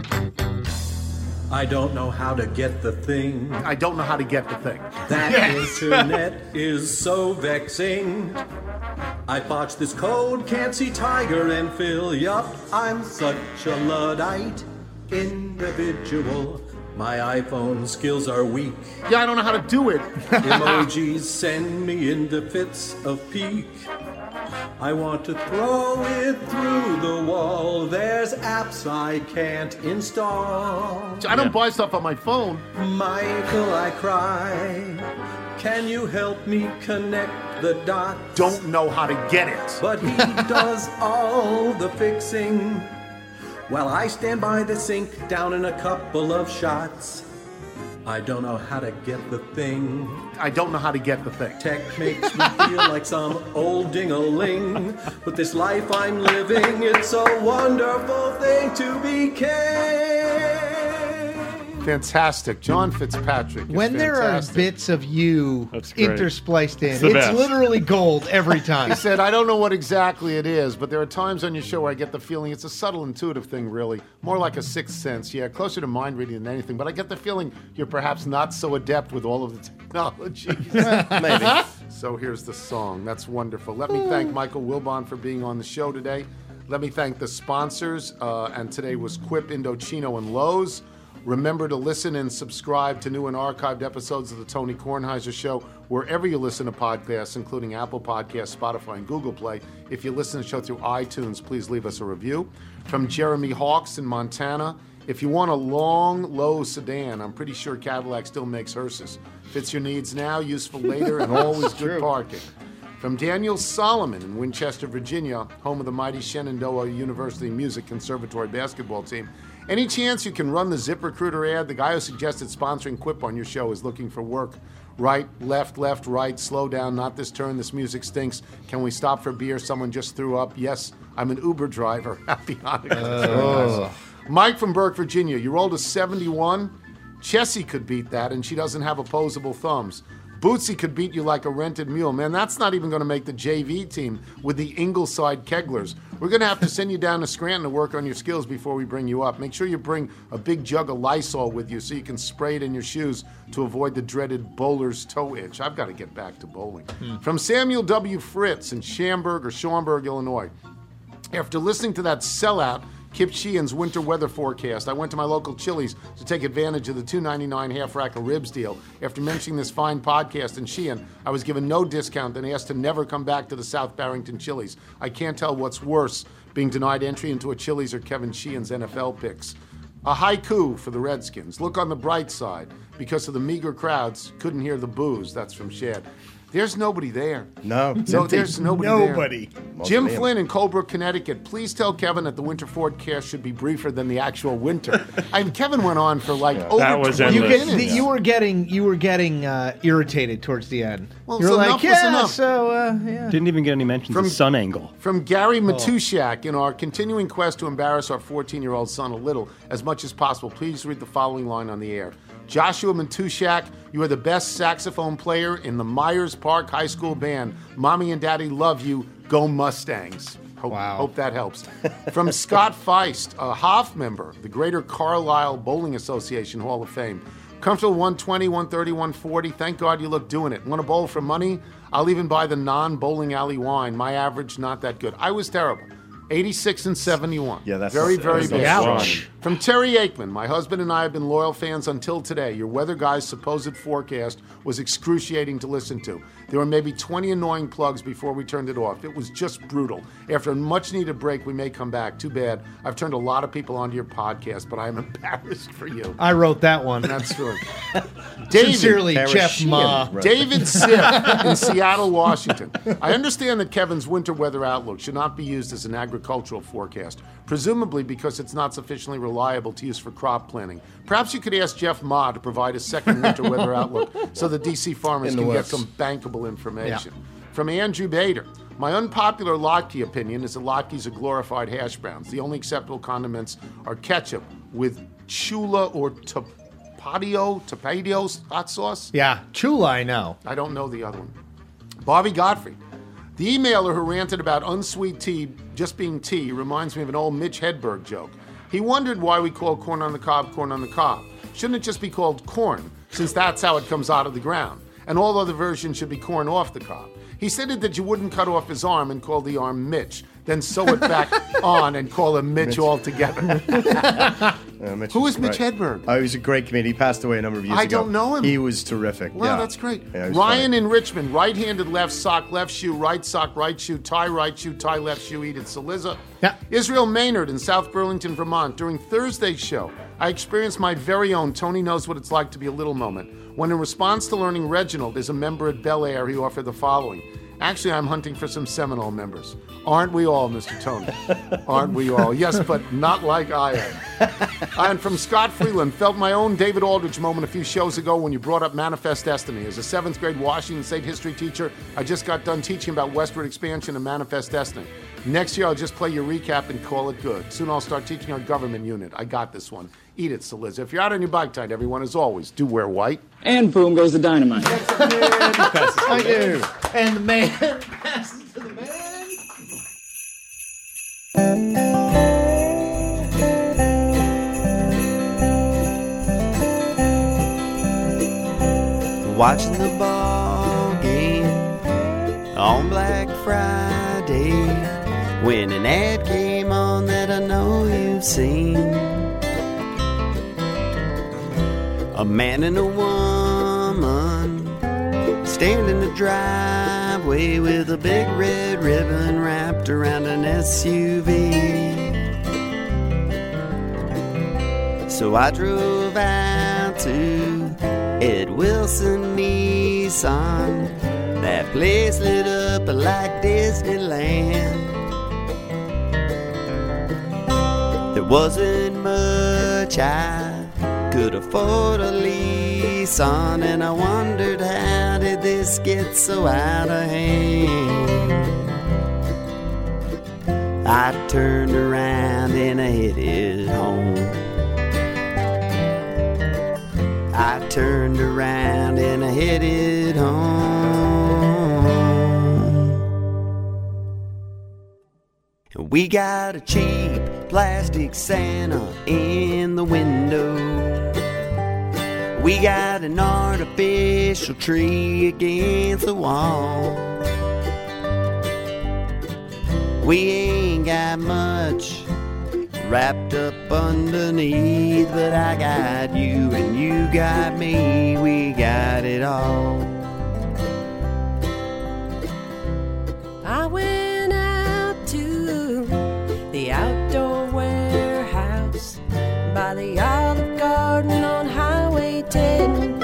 I don't know how to get the thing. I don't know how to get the thing. That internet is so vexing. I botched this code, can't see Tiger and Phil. Yup, I'm such a Luddite individual. My iPhone skills are weak. Yeah, I don't know how to do it. Emojis send me into fits of pique. I want to throw it through the wall. There's apps I can't install. I don't buy stuff on my phone. Michael, I cry. Can you help me connect the dots? Don't know how to get it. But he does all the fixing. While I stand by the sink, down in a couple of shots. I don't know how to get the thing. I don't know how to get the thing. Tech makes me feel like some old ding-a-ling. But this life I'm living, it's a wonderful thing to be king. Fantastic. John Fitzpatrick. is When there are fantastic. bits of you That's great. interspliced in, It's it's, the best. literally gold every time. He said, I don't know what exactly it is, but there are times on your show where I get the feeling it's a subtle, intuitive thing, really. More like a sixth sense. Yeah, closer to mind reading than anything. But I get the feeling you're perhaps not so adept with all of the technology. Maybe. So here's the song. That's wonderful. Let me thank Michael Wilbon for being on the show today. Let me thank the sponsors. Uh, and today was Quip, Indochino, and Lowe's. Remember to listen and subscribe to new and archived episodes of the Tony Kornheiser Show wherever you listen to podcasts, including Apple Podcasts, Spotify, and Google Play. If you listen to the show through iTunes, please leave us a review. From Jeremy Hawks in Montana, if you want a long, low sedan, I'm pretty sure Cadillac still makes hearses. Fits your needs now, useful later, and always good parking. From Daniel Solomon in Winchester, Virginia, home of the mighty Shenandoah University Music Conservatory basketball team. Any chance you can run the ZipRecruiter ad? The guy who suggested sponsoring Quip on your show is looking for work. Right, left, left, right, slow down, not this turn, this music stinks. Can we stop for beer? Someone just threw up. Yes, I'm an Uber driver. Happy Hanukkah. Uh, Mike from Burke, Virginia. Your old is seventy-one. Chessie could beat that, and she doesn't have opposable thumbs. Bootsy could beat you like a rented mule. Man, that's not even going to make the J V team with the Ingleside Keglers. We're going to have to send you down to Scranton to work on your skills before we bring you up. Make sure you bring a big jug of Lysol with you so you can spray it in your shoes to avoid the dreaded bowler's toe itch. I've got to get back to bowling. Hmm. From Samuel W. Fritz in Schaumburg or Schaumburg, Illinois. After listening to that sellout, Kip Sheehan's winter weather forecast, I went to my local Chili's to take advantage of the two ninety-nine half rack of ribs deal. After mentioning this fine podcast in Sheehan, I was given no discount and asked to never come back to the South Barrington Chili's. I can't tell what's worse, being denied entry into a Chili's or Kevin Sheehan's N F L picks. A haiku for the Redskins. Look on the bright side. Because of the meager crowds, couldn't hear the boos. That's from Shad. There's nobody there. No. No, there's nobody, nobody. there. Jim Flynn in Colebrook, Connecticut. Please tell Kevin that the winter forecast should be briefer than the actual winter. I mean, Kevin went on for like yeah. over that was twenty you, endless. get, the, you were getting you were getting uh, irritated towards the end. Well, you were so like, enough was yeah, enough. so uh, yeah. Didn't even get any mentions From- of sun angle. From Gary Matushak, in our continuing quest to embarrass our fourteen-year-old son a little, as much as possible, please read the following line on the air. Joshua Matushak, you are the best saxophone player in the Myers Park High School band. Mommy and Daddy love you. Go Mustangs. Hope, Wow. hope that helps. From Scott Feist, a Hoff member, the Greater Carlisle Bowling Association Hall of Fame. Comfortable one twenty, one thirty, one forty. Thank God you look doing it. Want to bowl for money? I'll even buy the non-bowling alley wine. My average, not that good. I was terrible. eighty-six and seventy-one. Yeah, that's very, that's very bad. Ouch. From Terry Aikman, my husband and I have been loyal fans until today. Your weather guy's supposed forecast was excruciating to listen to. There were maybe twenty annoying plugs before we turned it off. It was just brutal. After a much-needed break, we may come back. Too bad. I've turned a lot of people onto your podcast, but I am embarrassed for you. I wrote that one. That's true. David, Sincerely, Paris Jeff Sheehan. Ma. Right. David Siff in Seattle, Washington. I understand that Kevin's winter weather outlook should not be used as an agricultural forecast, presumably because it's not sufficiently reliable to use for crop planting. Perhaps you could ask Jeff Ma to provide a second winter weather outlook so the D C farmers In the can get works. some bankable information. From Andrew Bader. My unpopular Lotke opinion is that Lotkes are glorified hash browns. The only acceptable condiments are ketchup with chula or tapatio, tapatio hot sauce. Yeah, Chula, I know. I don't know the other one. Bobby Godfrey. The emailer who ranted about unsweet tea just being tea reminds me of an old Mitch Hedberg joke. He wondered why we call corn on the cob corn on the cob. Shouldn't it just be called corn, since that's how it comes out of the ground? And all other versions should be corn off the cob. He said that you wouldn't cut off his arm and call the arm Mitch, then sew it back on and call him Mitch, Mitch. altogether. Uh, Mitch Who is Mitch great. Hedberg? Oh, he was a great comedian. He passed away a number of years I ago. don't know him. He was terrific. Wow, yeah. that's great. Yeah, he was Ryan funny. in Richmond, right-handed left sock, left shoe, right sock, right shoe, tie right shoe, tie left shoe, Edith Saliza. Yeah. Israel Maynard in South Burlington, Vermont. During Thursday's show, I experienced my very own Tony Knows What It's Like to Be a Little moment, when in response to learning Reginald is a member at Bel Air, he offered the following. Actually, I'm hunting for some Seminole members. Aren't we all, Mister Tony? Aren't we all? Yes, but not like I am. And from Scott Freeland, felt my own David Aldrich moment a few shows ago when you brought up Manifest Destiny. As a seventh grade Washington State history teacher, I just got done teaching about westward expansion and Manifest Destiny. Next year, I'll just play your recap and call it good. Soon I'll start teaching our government unit. I got this one. Eat it, Saliza. If you're out on your bike tide, everyone, as always, do wear white. And boom goes the dynamite. Thank you. And the man passes to the man. Watching the ball game on Black Friday, when an ad came on that I know you've seen. A man and a woman stand in the driveway with a big red ribbon wrapped around an S U V. So I drove out to Ed Wilson Nissan. That place lit up like Disneyland. There wasn't much I could afford a lease on, and I wondered how did this get so out of hand. I turned around and I headed home. I turned around and I headed home. We got a cheap plastic Santa in the window. We got an artificial tree against the wall. We ain't got much wrapped up underneath, but I got you and you got me, we got it all. I went out to the outdoor warehouse by the Olive Garden on Highway ten.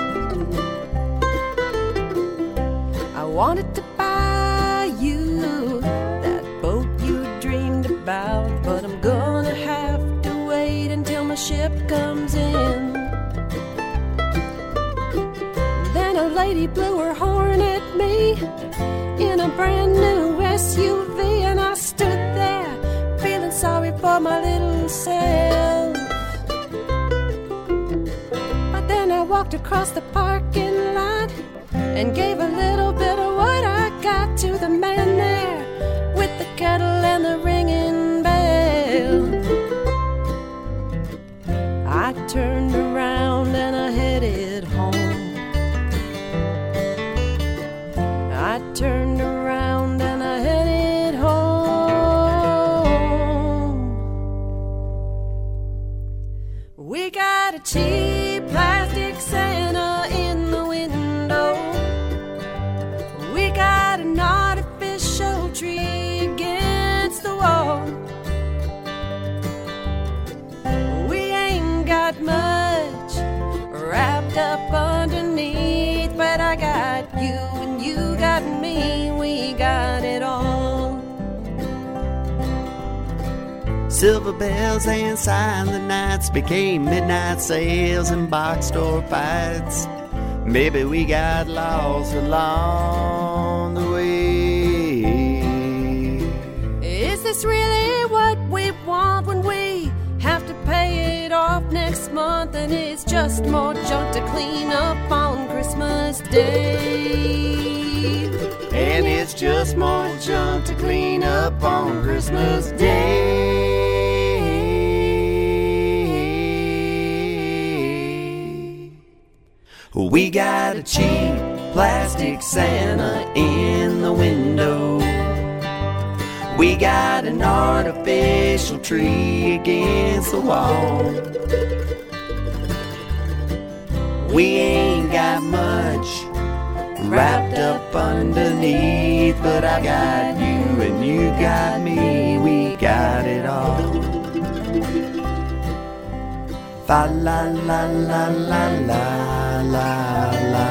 I wanted to buy you that boat you dreamed about, but I'm gonna have to wait until my ship comes in. Then a lady blew her horn at me in a brand new S U V, and I stood there feeling sorry for my little self. But then I walked across the parking lot and gave a little bit of what I got to the man there with the kettle and the ringing bell. I turned around and I headed home. I turned around and I headed home. We got a cheap plastic Santa in the window. We got an artificial tree against the wall. We ain't got much wrapped up underneath, but I got you and you got me, we got it all. Silver bells and silent nights became midnight sales and box store fights. Maybe we got lost along the way. Is this really what we want when we have to pay it off next month, and it's just more junk to clean up on Christmas Day? And it's just more junk to clean up on Christmas Day. We got a cheap plastic Santa in the window. We got an artificial tree against the wall. We ain't got much wrapped up underneath, but I got you and you got me, we got it all. Fa la la la la la la la.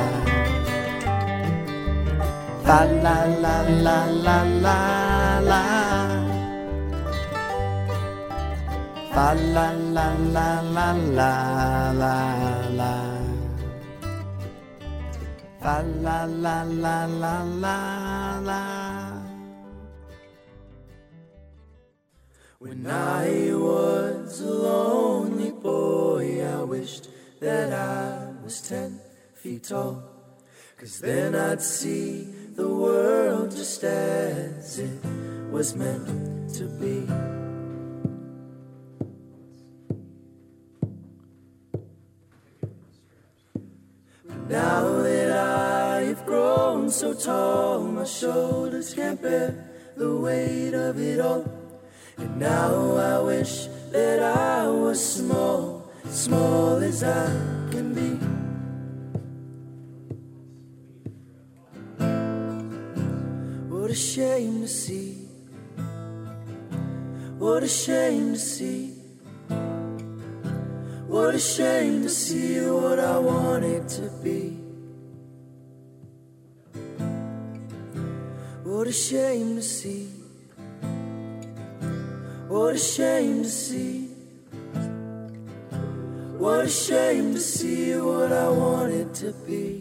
Fa la la la la la la. Fa la la la la la la la. Fa la la la la la la. When I was a lonely boy, I wished that I was ten feet tall, 'cause then I'd see the world just as it was meant to be. Now that I've grown so tall, my shoulders can't bear the weight of it all. And now I wish that I was small, small as I can be. What a shame to see. What a shame to see. What a shame to see what I wanted to be. What a shame to see. What a shame to see. What a shame to see what I wanted to be.